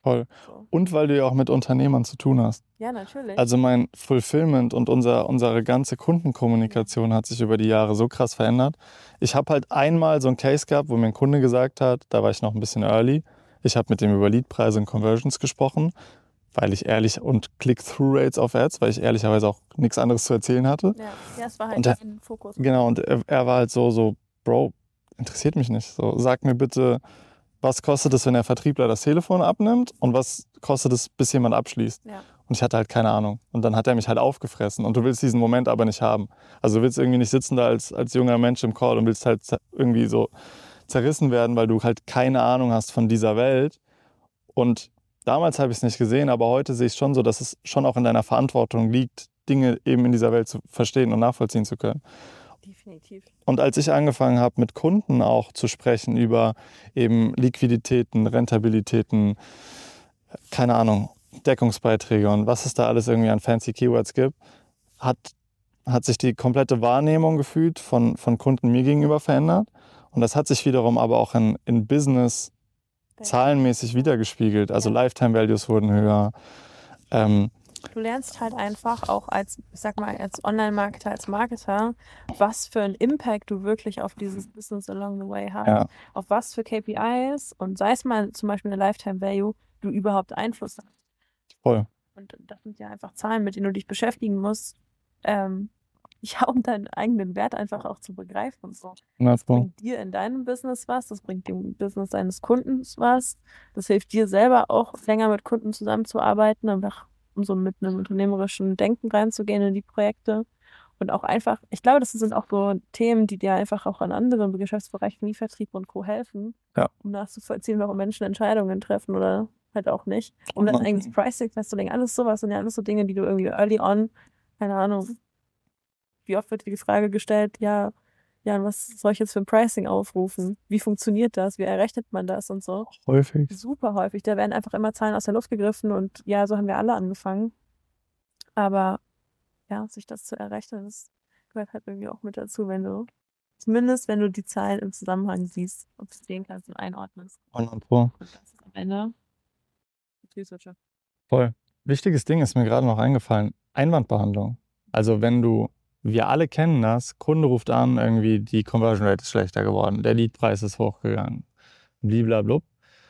Voll. So. Und weil du ja auch mit Unternehmern zu tun hast. Ja, natürlich. Also mein Fulfillment und unsere ganze Kundenkommunikation hat sich über die Jahre so krass verändert. Ich habe halt einmal so einen Case gehabt, wo mir ein Kunde gesagt hat, da war ich noch ein bisschen early, ich habe mit dem über Leadpreise und Conversions gesprochen, weil ich ehrlich und Click-Through-Rates auf Ads, weil ich ehrlicherweise auch nichts anderes zu erzählen hatte. Ja, es war halt Und dein Fokus. Genau, und er war halt so, Bro, interessiert mich nicht. So, sag mir bitte, was kostet es, wenn der Vertriebler das Telefon abnimmt und was kostet es, bis jemand abschließt. Ja. Und ich hatte halt keine Ahnung. Und dann hat er mich halt aufgefressen. Und du willst diesen Moment aber nicht haben. Also du willst irgendwie nicht sitzen da als junger Mensch im Call und willst halt irgendwie so zerrissen werden, weil du halt keine Ahnung hast von dieser Welt. Und damals habe ich es nicht gesehen, aber heute sehe ich schon so, dass es schon auch in deiner Verantwortung liegt, Dinge eben in dieser Welt zu verstehen und nachvollziehen zu können. Definitiv. Und als ich angefangen habe, mit Kunden auch zu sprechen über eben Liquiditäten, Rentabilitäten, keine Ahnung, Deckungsbeiträge und was es da alles irgendwie an fancy Keywords gibt, hat sich die komplette Wahrnehmung gefühlt von Kunden mir gegenüber verändert. Und das hat sich wiederum aber auch in Business zahlenmäßig wiedergespiegelt. Also Lifetime Values wurden höher. Du lernst halt einfach auch als, ich sag mal, als Online-Marketer, als Marketer, was für einen Impact du wirklich auf dieses Business along the way hast. Ja. Auf was für KPIs und sei es mal zum Beispiel eine Lifetime Value, du überhaupt Einfluss hast. Voll. Und das sind ja einfach Zahlen, mit denen du dich beschäftigen musst, ja, um deinen eigenen Wert einfach auch zu begreifen und so. Das bringt dir in deinem Business was, das bringt dem Business deines Kundens was, das hilft dir selber auch, länger mit Kunden zusammenzuarbeiten, einfach um so mit einem unternehmerischen Denken reinzugehen in die Projekte. Und auch einfach, ich glaube, das sind auch so Themen, die dir einfach auch an anderen Geschäftsbereichen wie Vertrieb und Co. helfen, um nachzuvollziehen, warum Menschen Entscheidungen treffen oder halt auch nicht. Um dann eigentlich Pricing festzulegen. Alles sowas sind ja alles so Dinge, die du irgendwie early on, keine Ahnung, wie oft wird dir die Frage gestellt, ja, was soll ich jetzt für ein Pricing aufrufen? Wie funktioniert das? Wie errechnet man das und so? Häufig. Super häufig. Da werden einfach immer Zahlen aus der Luft gegriffen und ja, so haben wir alle angefangen. Aber ja, sich das zu errechnen, das gehört halt irgendwie auch mit dazu, wenn du die Zahlen im Zusammenhang siehst und sehen kannst und einordnest. Und das ist am Ende Betriebswirtschaft. Voll. Wichtiges Ding ist mir gerade noch eingefallen. Einwandbehandlung. Also wir alle kennen das, Kunde ruft an, irgendwie die Conversion Rate ist schlechter geworden, der Leadpreis ist hochgegangen, bliblablub.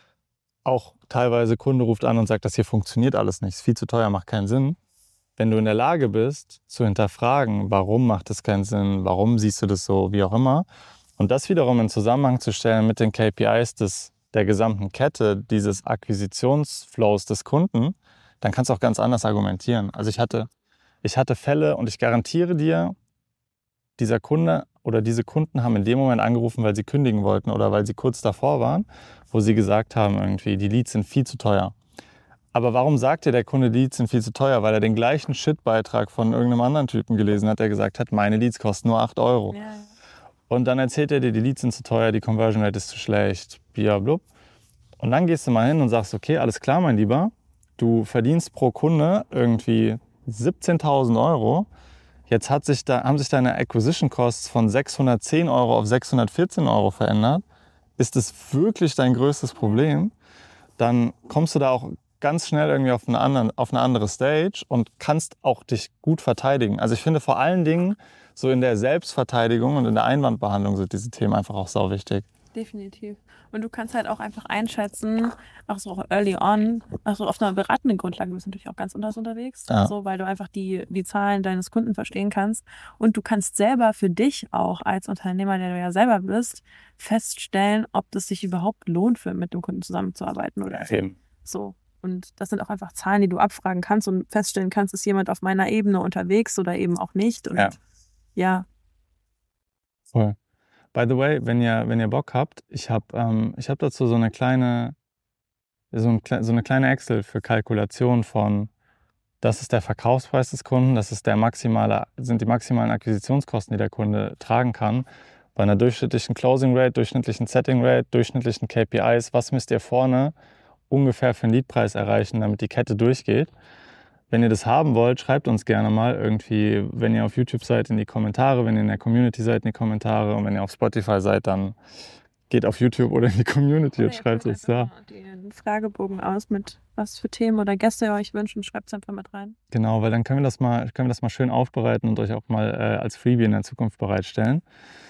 Auch teilweise Kunde ruft an und sagt, das hier funktioniert alles nicht, ist viel zu teuer, macht keinen Sinn. Wenn du in der Lage bist, zu hinterfragen, warum macht es keinen Sinn, warum siehst du das so, wie auch immer, und das wiederum in Zusammenhang zu stellen mit den KPIs der gesamten Kette, dieses Akquisitionsflows des Kunden, dann kannst du auch ganz anders argumentieren. Also ich hatte Fälle und ich garantiere dir, dieser Kunde oder diese Kunden haben in dem Moment angerufen, weil sie kündigen wollten oder weil sie kurz davor waren, wo sie gesagt haben, irgendwie, die Leads sind viel zu teuer. Aber warum sagt dir der Kunde, die Leads sind viel zu teuer? Weil er den gleichen Shit-Beitrag von irgendeinem anderen Typen gelesen hat, der gesagt hat, meine Leads kosten nur 8 Euro. Ja. Und dann erzählt er dir, die Leads sind zu teuer, die Conversion Rate ist zu schlecht, blablabla. Und dann gehst du mal hin und sagst, okay, alles klar, mein Lieber, du verdienst pro Kunde irgendwie 17.000 Euro. Jetzt haben sich deine Acquisition Costs von 610 Euro auf 614 Euro verändert. Ist es wirklich dein größtes Problem? Dann kommst du da auch ganz schnell irgendwie auf eine andere Stage und kannst auch dich gut verteidigen. Also ich finde vor allen Dingen so in der Selbstverteidigung und in der Einwandbehandlung sind diese Themen einfach auch sau wichtig. Definitiv. Und du kannst halt auch einfach einschätzen, auch so early on, also auf einer beratenden Grundlage, du bist natürlich auch ganz anders unterwegs, so, weil du einfach die Zahlen deines Kunden verstehen kannst. Und du kannst selber für dich auch als Unternehmer, der du ja selber bist, feststellen, ob das sich überhaupt lohnt, mit dem Kunden zusammenzuarbeiten oder eben. So. Und das sind auch einfach Zahlen, die du abfragen kannst und feststellen kannst, ist jemand auf meiner Ebene unterwegs oder eben auch nicht. Und ja. Voll. By the way, wenn ihr Bock habt, ich hab dazu so eine kleine Excel für Kalkulation von, das ist der Verkaufspreis des Kunden, das ist sind die maximalen Akquisitionskosten, die der Kunde tragen kann. Bei einer durchschnittlichen Closing Rate, durchschnittlichen Setting Rate, durchschnittlichen KPIs, was müsst ihr vorne ungefähr für einen Leadpreis erreichen, damit die Kette durchgeht. Wenn ihr das haben wollt, schreibt uns gerne mal irgendwie, wenn ihr auf YouTube seid, in die Kommentare, wenn ihr in der Community seid, in die Kommentare und wenn ihr auf Spotify seid, dann geht auf YouTube oder in die Community und schreibt uns da. Den einen Fragebogen aus mit was für Themen oder Gäste ihr euch wünscht und schreibt es einfach mit rein. Genau, weil dann können wir das mal schön aufbereiten und euch auch mal als Freebie in der Zukunft bereitstellen.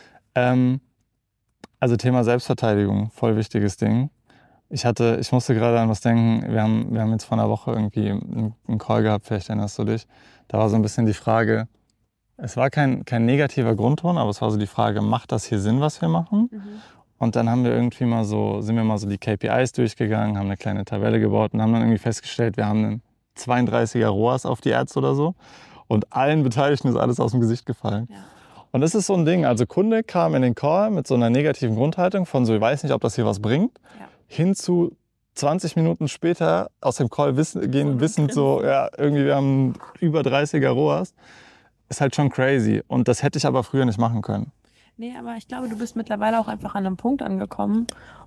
Also Thema Selbstverteidigung, voll wichtiges Ding. Ich musste gerade an was denken. Wir haben jetzt vor einer Woche irgendwie einen Call gehabt, vielleicht erinnerst du dich. Da war so ein bisschen die Frage, es war kein negativer Grundton, aber es war so die Frage, macht das hier Sinn, was wir machen? Und dann sind wir mal so die KPIs durchgegangen, haben eine kleine Tabelle gebaut und haben dann irgendwie festgestellt, wir haben einen 32er ROAS auf die Ads oder so. Und allen Beteiligten ist alles aus dem Gesicht gefallen. Ja. Und das ist so ein Ding, also Kunde kam in den Call mit so einer negativen Grundhaltung von so, ich weiß nicht, ob das hier was bringt, hin zu 20 Minuten später aus dem Call wissend so, ja, irgendwie wir haben über 30er ROAS. Ist halt schon crazy. Und das hätte ich aber früher nicht machen können. Nee, aber ich glaube, du bist mittlerweile auch einfach an einem Punkt angekommen,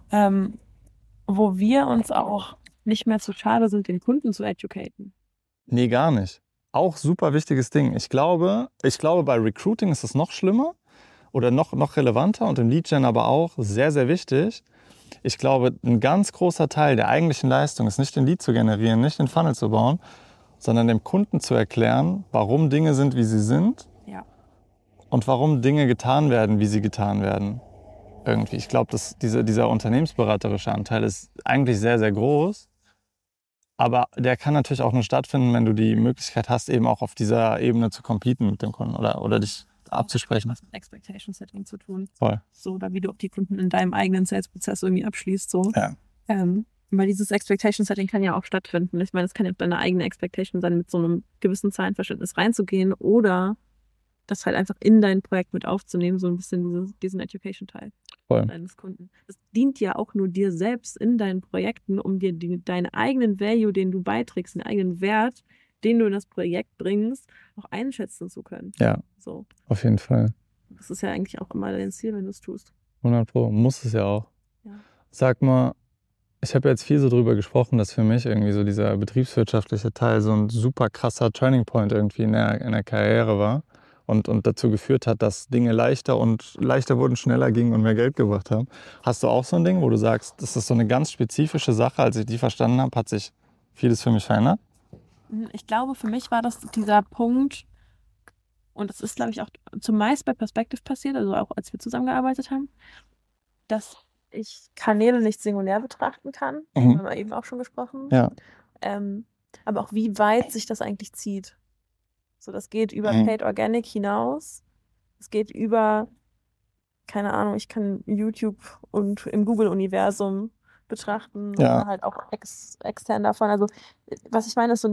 wo wir uns auch nicht mehr zu schade sind, den Kunden zu educaten. Nee, gar nicht. Auch super wichtiges Ding. Ich glaube, bei Recruiting ist es noch schlimmer oder noch relevanter und im Lead-Gen aber auch sehr, sehr wichtig. Ich glaube, ein ganz großer Teil der eigentlichen Leistung ist nicht den Lead zu generieren, nicht den Funnel zu bauen, sondern dem Kunden zu erklären, warum Dinge sind, wie sie sind. Ja. Und warum Dinge getan werden, wie sie getan werden. Irgendwie. Ich glaube, dieser unternehmensberaterische Anteil ist eigentlich sehr, sehr groß. Aber der kann natürlich auch nur stattfinden, wenn du die Möglichkeit hast, eben auch auf dieser Ebene zu competen mit dem Kunden oder dich abzusprechen. Was mit Expectation Setting zu tun. Voll. So, oder wie du auch die Kunden in deinem eigenen Sales-Prozess irgendwie abschließt. So. Ja. Weil dieses Expectation Setting kann ja auch stattfinden. Ich meine, es kann ja auch deine eigene Expectation sein, mit so einem gewissen Zahlenverständnis reinzugehen oder das halt einfach in dein Projekt mit aufzunehmen, so ein bisschen diesen Education-Teil deines Kunden. Das dient ja auch nur dir selbst in deinen Projekten, um dir deinen eigenen Value, den du beiträgst, den eigenen Wert, den du in das Projekt bringst, auch einschätzen zu können. Ja, so. Auf jeden Fall. Das ist ja eigentlich auch immer dein Ziel, wenn du es tust. 100%, muss es ja auch. Ja. Sag mal, ich habe jetzt viel so drüber gesprochen, dass für mich irgendwie so dieser betriebswirtschaftliche Teil so ein super krasser Turning Point irgendwie in der Karriere war. Und dazu geführt hat, dass Dinge leichter wurden, schneller gingen und mehr Geld gebracht haben. Hast du auch so ein Ding, wo du sagst, das ist so eine ganz spezifische Sache, als ich die verstanden habe, hat sich vieles für mich verändert? Ich glaube, für mich war das dieser Punkt, und das ist, glaube ich, auch zumeist bei Perspective passiert, also auch als wir zusammengearbeitet haben, dass ich Kanäle nicht singulär betrachten kann. Haben wir eben auch schon gesprochen. Ja. Aber auch wie weit sich das eigentlich zieht. So, das geht über Paid Organic hinaus. Es geht über, keine Ahnung, ich kann YouTube und im Google-Universum betrachten oder halt auch extern davon. Also, was ich meine, ist so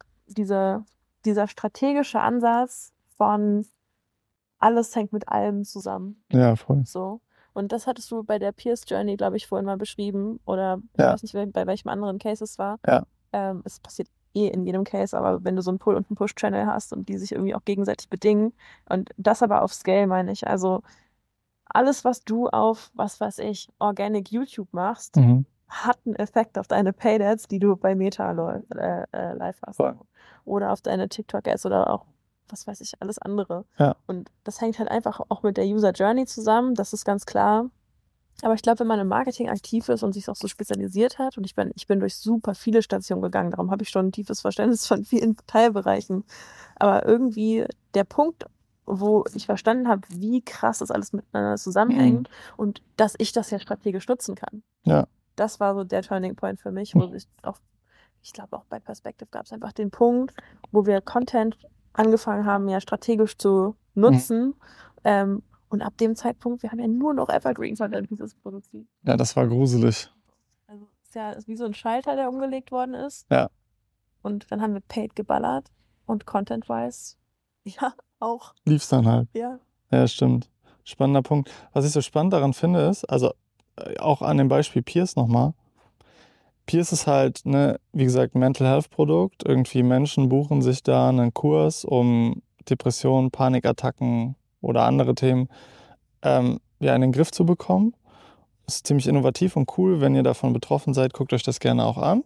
dieser strategische Ansatz von alles hängt mit allem zusammen. Ja, voll. So. Und das hattest du bei der Pierce Journey, glaube ich, vorhin mal beschrieben. Oder ich weiß nicht, bei welchem anderen Case es war. Ja. Es passiert in jedem Case, aber wenn du so einen Pull- und einen Push-Channel hast und die sich irgendwie auch gegenseitig bedingen und das aber auf Scale, meine ich. Also alles, was du auf, was weiß ich, Organic YouTube machst, hat einen Effekt auf deine Paid-Ads, die du bei Meta live hast. Voll. Oder auf deine TikTok-Ads oder auch, was weiß ich, alles andere. Ja. Und das hängt halt einfach auch mit der User Journey zusammen, das ist ganz klar. Aber ich glaube, wenn man im Marketing aktiv ist und sich auch so spezialisiert hat, und ich bin durch super viele Stationen gegangen, darum habe ich schon ein tiefes Verständnis von vielen Teilbereichen. Aber irgendwie der Punkt, wo ich verstanden habe, wie krass das alles miteinander zusammenhängt und dass ich das ja strategisch nutzen kann. Ja. Das war so der Turning Point für mich, wo ich glaube auch bei Perspective gab es einfach den Punkt, wo wir Content angefangen haben, ja strategisch zu nutzen. Und ab dem Zeitpunkt, wir haben ja nur noch Evergreen-Content produziert. Ja, das war gruselig. Also es ist wie so ein Schalter, der umgelegt worden ist. Ja. Und dann haben wir Paid geballert und Content-wise, ja, auch. Lief's dann halt. Ja. Ja, stimmt. Spannender Punkt. Was ich so spannend daran finde, ist, also auch an dem Beispiel Pierce nochmal. Pierce ist halt, wie gesagt, ein Mental Health Produkt. Irgendwie Menschen buchen sich da einen Kurs, um Depressionen, Panikattacken oder andere Themen in den Griff zu bekommen. Ist ziemlich innovativ und cool. Wenn ihr davon betroffen seid, guckt euch das gerne auch an.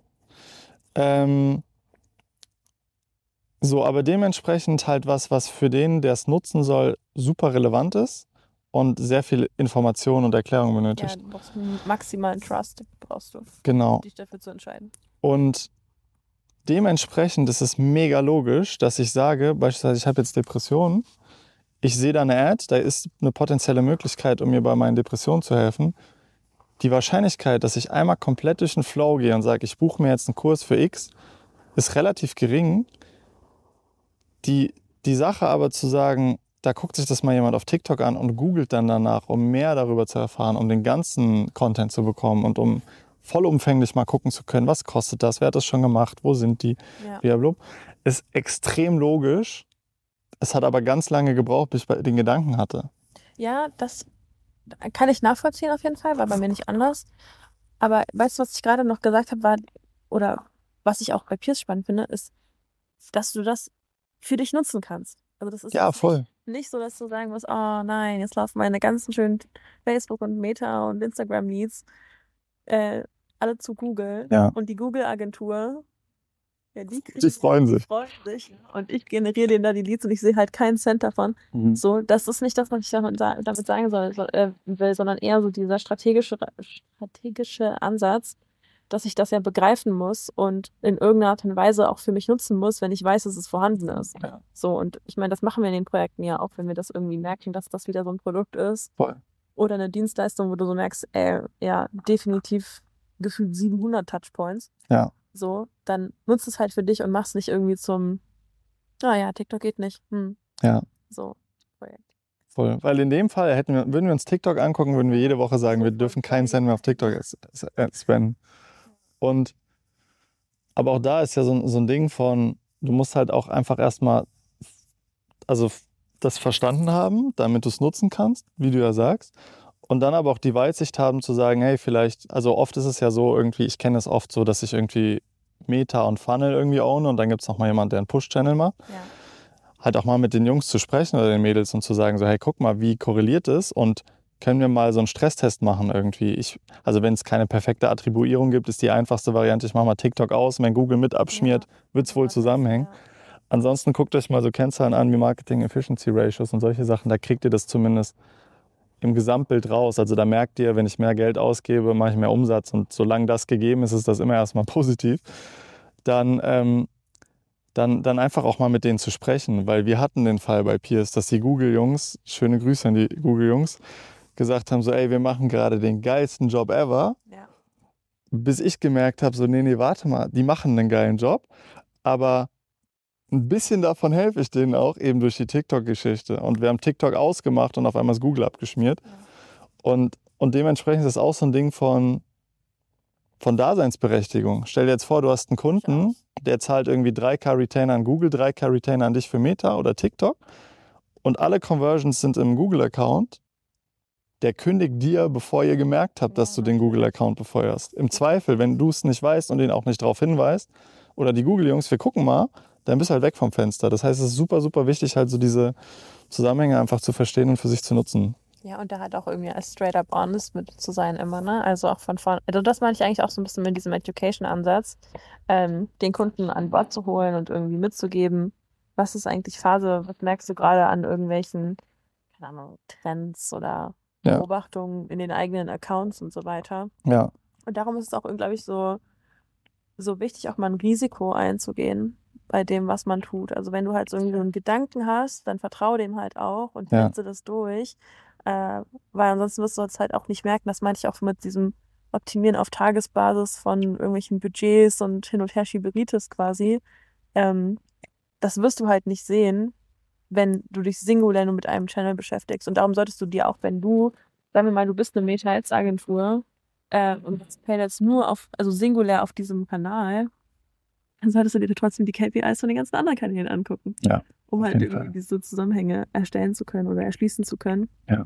Aber dementsprechend halt was für den, der es nutzen soll, super relevant ist. und sehr viel Information und Erklärung benötigt. Ja, du brauchst maximalen Trust, Genau. dich dafür zu entscheiden. Und dementsprechend ist es mega logisch, dass ich sage, beispielsweise ich habe jetzt Depressionen, ich sehe da eine Ad, da ist eine potenzielle Möglichkeit, um mir bei meinen Depressionen zu helfen. Die Wahrscheinlichkeit, dass ich einmal komplett durch den Flow gehe und sage, ich buche mir jetzt einen Kurs für X, ist relativ gering. Die Sache aber zu sagen, da guckt sich das mal jemand auf TikTok an und googelt dann danach, um mehr darüber zu erfahren, um den ganzen Content zu bekommen und um vollumfänglich mal gucken zu können, was kostet das, wer hat das schon gemacht, wo sind die, blablabla, ist extrem logisch. Es hat aber ganz lange gebraucht, bis ich den Gedanken hatte. Ja, das kann ich nachvollziehen auf jeden Fall, war bei mir nicht anders. Aber weißt du, was ich gerade noch gesagt habe, oder was ich auch bei Piers spannend finde, ist, dass du das für dich nutzen kannst. Also das ist Ja, voll. nicht so, dass du sagen musst, oh nein, jetzt laufen meine ganzen schönen Facebook und Meta und Instagram-Leads alle zu Google. Ja. Und die Google-Agentur, ja, die freuen sich. Und ich generiere denen da die Leads und ich sehe halt keinen Cent davon. So, das ist nicht das, was ich damit sagen will, sondern eher so dieser strategische Ansatz, dass ich das ja begreifen muss und in irgendeiner Art und Weise auch für mich nutzen muss, wenn ich weiß, dass es vorhanden ist. Ja. So, und ich meine, das machen wir in den Projekten ja auch, wenn wir das irgendwie merken, dass das wieder so ein Produkt ist. Voll. Oder eine Dienstleistung, wo du so merkst, ja, definitiv gefühlt 700 Touchpoints. Ja. So, dann nutzt es halt für dich und mach's nicht irgendwie zum, ja, TikTok geht nicht. Ja. So, Projekt. Voll. Weil in dem Fall würden wir uns TikTok angucken, würden wir jede Woche sagen, wir dürfen keinen Cent mehr auf TikTok spenden. Aber auch da ist ja so ein Ding von, du musst halt auch einfach erstmal, also das verstanden haben, damit du es nutzen kannst, wie du ja sagst. Und dann aber auch die Weitsicht haben zu sagen, hey, vielleicht, also oft ist es ja so irgendwie, ich kenne es oft so, dass ich irgendwie Meta und Funnel irgendwie own und dann gibt es noch mal jemanden, der einen Push-Channel macht. Ja. Halt auch mal mit den Jungs zu sprechen oder den Mädels und zu sagen so, hey, guck mal, wie korreliert es und können wir mal so einen Stresstest machen irgendwie. Also wenn es keine perfekte Attribuierung gibt, ist die einfachste Variante, ich mache mal TikTok aus, wenn Google mit abschmiert, wird es wohl zusammenhängen. Ja. Ansonsten guckt euch mal so Kennzahlen an wie Marketing Efficiency Ratios und solche Sachen, da kriegt ihr das zumindest im Gesamtbild raus. Also da merkt ihr, wenn ich mehr Geld ausgebe, mache ich mehr Umsatz und solange das gegeben ist, ist das immer erstmal positiv. Dann einfach auch mal mit denen zu sprechen, weil wir hatten den Fall bei Piers, dass die Google-Jungs, schöne Grüße an die Google-Jungs, gesagt haben so, ey, wir machen gerade den geilsten Job ever. Ja. Bis ich gemerkt habe, so, nee, warte mal, die machen einen geilen Job, aber ein bisschen davon helfe ich denen auch eben durch die TikTok-Geschichte. Und wir haben TikTok ausgemacht und auf einmal ist Google abgeschmiert. Ja. Und dementsprechend ist das auch so ein Ding von Daseinsberechtigung. Stell dir jetzt vor, du hast einen Kunden, der zahlt irgendwie 3.000 Retainer an Google, 3.000 Retainer an dich für Meta oder TikTok und alle Conversions sind im Google-Account. Der kündigt dir, bevor ihr gemerkt habt, dass du den Google-Account befeuerst. Im Zweifel, wenn du es nicht weißt und ihn auch nicht darauf hinweist, oder die Google-Jungs, wir gucken mal, dann bist du halt weg vom Fenster. Das heißt, es ist super, super wichtig, halt so diese Zusammenhänge einfach zu verstehen und für sich zu nutzen. Ja, und da halt auch irgendwie als straight up honest mit zu sein immer, ne? Also auch von vorne. Also das meine ich eigentlich auch so ein bisschen mit diesem Education-Ansatz, den Kunden an Bord zu holen und irgendwie mitzugeben, was ist eigentlich Phase, was merkst du gerade an irgendwelchen, keine Ahnung, Trends oder Beobachtungen in den eigenen Accounts und so weiter. Ja. Und darum ist es auch, glaube ich, so wichtig, auch mal ein Risiko einzugehen bei dem, was man tut. Also wenn du halt so einen Gedanken hast, dann vertraue dem halt auch und setze das durch. Weil ansonsten wirst du jetzt halt auch nicht merken, das meinte ich auch mit diesem Optimieren auf Tagesbasis von irgendwelchen Budgets und Hin- und Her-Schieberitis quasi. Das wirst du halt nicht sehen, wenn du dich singulär nur mit einem Channel beschäftigst. Und darum solltest du dir auch, wenn du, sagen wir mal, du bist eine Meta-Ads-Agentur und pay jetzt nur singulär auf diesem Kanal, dann solltest du dir trotzdem die KPIs von den ganzen anderen Kanälen angucken. Ja. Um halt irgendwie diese Zusammenhänge erstellen zu können oder erschließen zu können. Ja.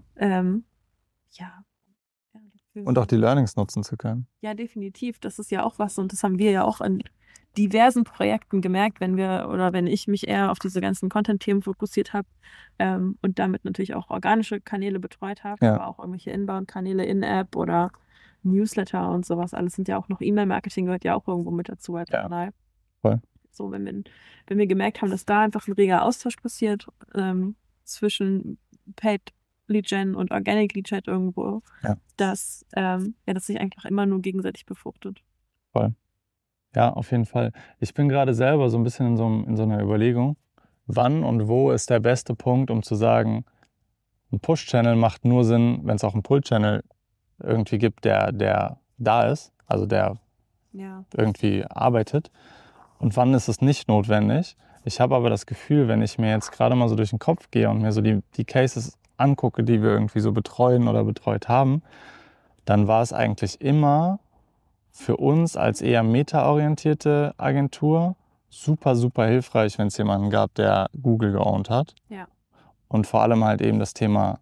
Und auch die Learnings nutzen zu können. Ja, definitiv. Das ist ja auch was und das haben wir ja auch an diversen Projekten gemerkt, wenn ich mich eher auf diese ganzen Content-Themen fokussiert habe und damit natürlich auch organische Kanäle betreut habe, aber auch irgendwelche Inbound-Kanäle, In-App oder Newsletter und sowas. Alles sind ja auch noch E-Mail-Marketing gehört ja auch irgendwo mit dazu als Kanal. Voll. So, wenn wir gemerkt haben, dass da einfach ein reger Austausch passiert zwischen Paid Lead Gen und Organic Lead Chat irgendwo, dass sich einfach immer nur gegenseitig befruchtet. Voll. Ja, auf jeden Fall. Ich bin gerade selber so ein bisschen in so einer Überlegung, wann und wo ist der beste Punkt, um zu sagen, ein Push-Channel macht nur Sinn, wenn es auch einen Pull-Channel irgendwie gibt, der da ist, also der irgendwie arbeitet. Und wann ist es nicht notwendig? Ich habe aber das Gefühl, wenn ich mir jetzt gerade mal so durch den Kopf gehe und mir so die Cases angucke, die wir irgendwie so betreuen oder betreut haben, dann war es eigentlich immer für uns als eher meta-orientierte Agentur super, super hilfreich, wenn es jemanden gab, der Google geowned hat. Ja. Und vor allem halt eben das Thema,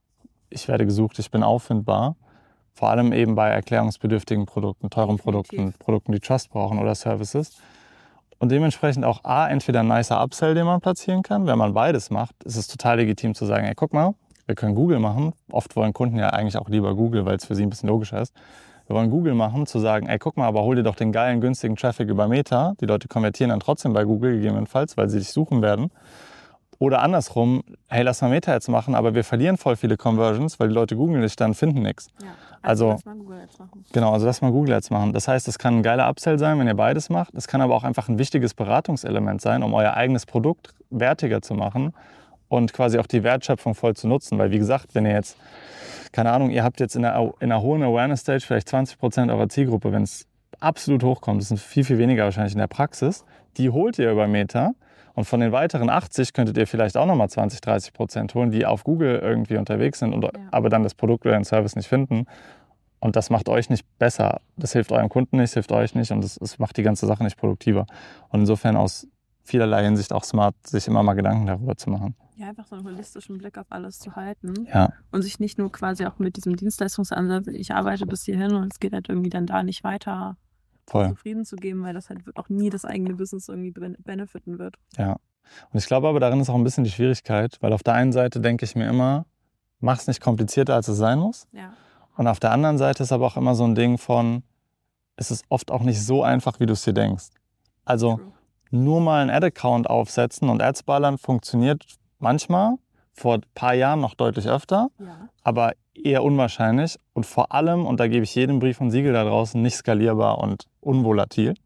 ich werde gesucht, ich bin auffindbar. Vor allem eben bei erklärungsbedürftigen Produkten, teuren Produkten, Produkten, die Trust brauchen oder Services. Und dementsprechend auch entweder ein nicer Upsell, den man platzieren kann. Wenn man beides macht, ist es total legitim zu sagen, ey, guck mal, wir können Google machen. Oft wollen Kunden ja eigentlich auch lieber Google, weil es für sie ein bisschen logischer ist. Wir wollen Google machen, zu sagen, ey, guck mal, aber hol dir doch den geilen, günstigen Traffic über Meta. Die Leute konvertieren dann trotzdem bei Google gegebenenfalls, weil sie dich suchen werden. Oder andersrum, hey, lass mal Meta jetzt machen, aber wir verlieren voll viele Conversions, weil die Leute googeln dich dann, finden nichts. Ja, also lass mal Google Ads machen. Genau, also lass mal Google Ads machen. Das heißt, es kann ein geiler Upsell sein, wenn ihr beides macht. Es kann aber auch einfach ein wichtiges Beratungselement sein, um euer eigenes Produkt wertiger zu machen und quasi auch die Wertschöpfung voll zu nutzen. Weil wie gesagt, wenn ihr jetzt, keine Ahnung, ihr habt jetzt in einer hohen Awareness-Stage vielleicht 20% eurer Zielgruppe, wenn es absolut hochkommt, das sind viel, viel weniger wahrscheinlich in der Praxis, die holt ihr über Meta. Und von den weiteren 80 könntet ihr vielleicht auch nochmal 20-30% holen, die auf Google irgendwie unterwegs sind, aber dann das Produkt oder den Service nicht finden. Und das macht euch nicht besser. Das hilft eurem Kunden nicht, das hilft euch nicht und es macht die ganze Sache nicht produktiver. Und insofern aus vielerlei Hinsicht auch smart, sich immer mal Gedanken darüber zu machen. Ja, einfach so einen holistischen Blick auf alles zu halten. Ja. Und sich nicht nur quasi auch mit diesem Dienstleistungsansatz, ich arbeite bis hierhin und es geht halt irgendwie dann da nicht weiter, zufrieden zu geben, weil das halt auch nie das eigene Business irgendwie benefiten wird. Ja. Und ich glaube aber, darin ist auch ein bisschen die Schwierigkeit, weil auf der einen Seite denke ich mir immer, mach's nicht komplizierter, als es sein muss. Ja. Und auf der anderen Seite ist aber auch immer so ein Ding von, es ist oft auch nicht so einfach, wie du es dir denkst. Also nur mal einen Ad-Account aufsetzen und Ads ballern funktioniert manchmal, vor ein paar Jahren noch deutlich öfter, aber eher unwahrscheinlich und vor allem, und da gebe ich jedem Brief und Siegel da draußen, nicht skalierbar und unvolatil.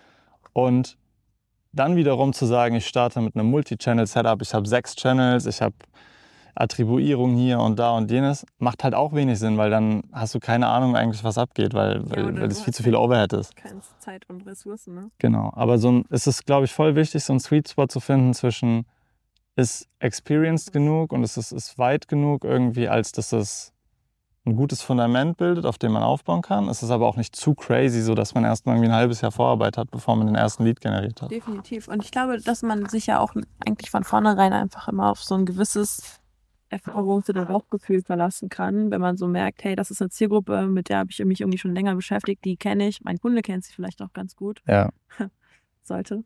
Und dann wiederum zu sagen, ich starte mit einem Multi-Channel-Setup, ich habe 6 Channels, ich habe Attribuierung hier und da und jenes, macht halt auch wenig Sinn, weil dann hast du keine Ahnung eigentlich, was abgeht, weil es viel zu viel Overhead ist. Keine Zeit und Ressourcen, ne? Genau, aber es ist, glaube ich, voll wichtig, so einen Sweet Spot zu finden zwischen, ist experienced genug und es ist weit genug irgendwie, als dass es ein gutes Fundament bildet, auf dem man aufbauen kann. Es ist aber auch nicht zu crazy, so dass man erst mal irgendwie ein halbes Jahr Vorarbeit hat, bevor man den ersten Lead generiert hat. Definitiv. Und ich glaube, dass man sich ja auch eigentlich von vornherein einfach immer auf so ein gewisses Erfahrungs- oder Bauchgefühl verlassen kann, wenn man so merkt, hey, das ist eine Zielgruppe, mit der habe ich mich irgendwie schon länger beschäftigt, die kenne ich, mein Kunde kennt sie vielleicht auch ganz gut. Ja. Sollte.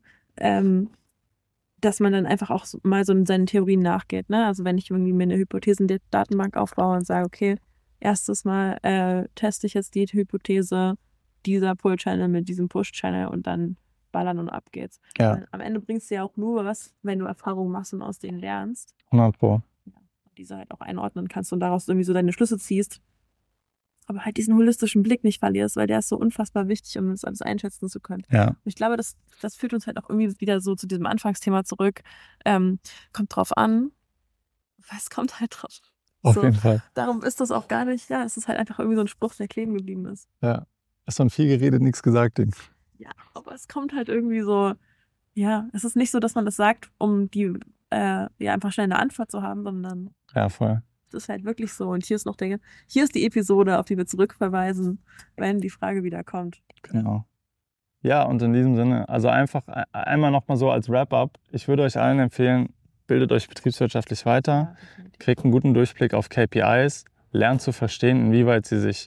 Dass man dann einfach auch mal so in seinen Theorien nachgeht. Ne? Also wenn ich irgendwie mir eine Hypothesen-Datenbank aufbaue und sage, okay, erstes Mal teste ich jetzt die Hypothese dieser Pull-Channel mit diesem Push-Channel und dann ballern und ab geht's. Ja. Weil am Ende bringst du ja auch nur was, wenn du Erfahrungen machst und aus denen lernst. 100%. Ja, und diese halt auch einordnen kannst und daraus irgendwie so deine Schlüsse ziehst. Aber halt diesen holistischen Blick nicht verlierst, weil der ist so unfassbar wichtig, um das alles einschätzen zu können. Ja. Und ich glaube, das führt uns halt auch irgendwie wieder so zu diesem Anfangsthema zurück. Kommt drauf an, weil es kommt halt drauf. Auf jeden Fall. Darum ist das auch gar nicht, es ist halt einfach irgendwie so ein Spruch, der kleben geblieben ist. Ja, ist so ein viel geredet, nichts gesagt Ding. Ja, aber es kommt halt irgendwie so, es ist nicht so, dass man das sagt, um die einfach schnell eine Antwort zu haben, sondern ja, voll. Es ist halt wirklich so. Und hier ist die Episode, auf die wir zurückverweisen, wenn die Frage wieder kommt. Genau. Ja, und in diesem Sinne, also einfach einmal nochmal so als Wrap-up. Ich würde euch allen empfehlen, bildet euch betriebswirtschaftlich weiter, kriegt einen guten Durchblick auf KPIs, lernt zu verstehen, inwieweit sie sich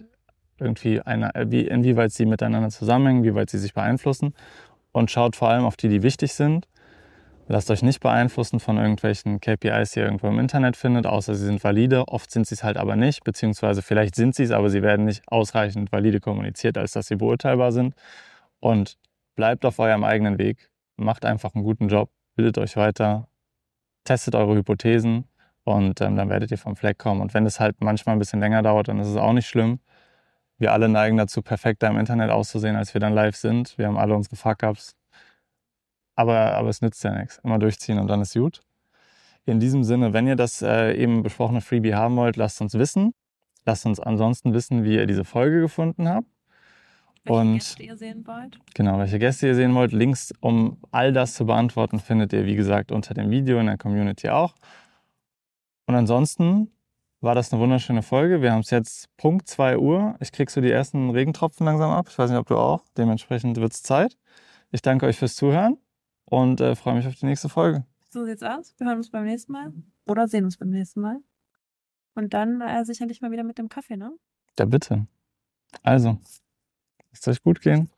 inwieweit sie miteinander zusammenhängen, inwieweit sie sich beeinflussen und schaut vor allem auf die wichtig sind. Lasst euch nicht beeinflussen von irgendwelchen KPIs, die ihr irgendwo im Internet findet, außer sie sind valide. Oft sind sie es halt aber nicht, beziehungsweise vielleicht sind sie es, aber sie werden nicht ausreichend valide kommuniziert, als dass sie beurteilbar sind. Und bleibt auf eurem eigenen Weg, macht einfach einen guten Job, bildet euch weiter, testet eure Hypothesen Und dann werdet ihr vom Fleck kommen. Und wenn es halt manchmal ein bisschen länger dauert, dann ist es auch nicht schlimm. Wir alle neigen dazu, perfekter im Internet auszusehen, als wir dann live sind. Wir haben alle unsere Fuck-Ups. Aber es nützt ja nichts. Immer durchziehen und dann ist gut. In diesem Sinne, wenn ihr das eben besprochene Freebie haben wollt, lasst uns wissen. Lasst uns ansonsten wissen, wie ihr diese Folge gefunden habt. Welche Gäste ihr sehen wollt. Genau, welche Gäste ihr sehen wollt. Links, um all das zu beantworten, findet ihr, wie gesagt, unter dem Video in der Community auch. Und ansonsten war das eine wunderschöne Folge. Wir haben es jetzt Punkt 2 Uhr. Ich krieg so die ersten Regentropfen langsam ab. Ich weiß nicht, ob du auch. Dementsprechend wird es Zeit. Ich danke euch fürs Zuhören und freue mich auf die nächste Folge. So sieht's aus. Wir hören uns beim nächsten Mal oder sehen uns beim nächsten Mal. Und dann sicherlich mal wieder mit dem Kaffee, ne? Ja, bitte. Also, lasst es euch gut gehen.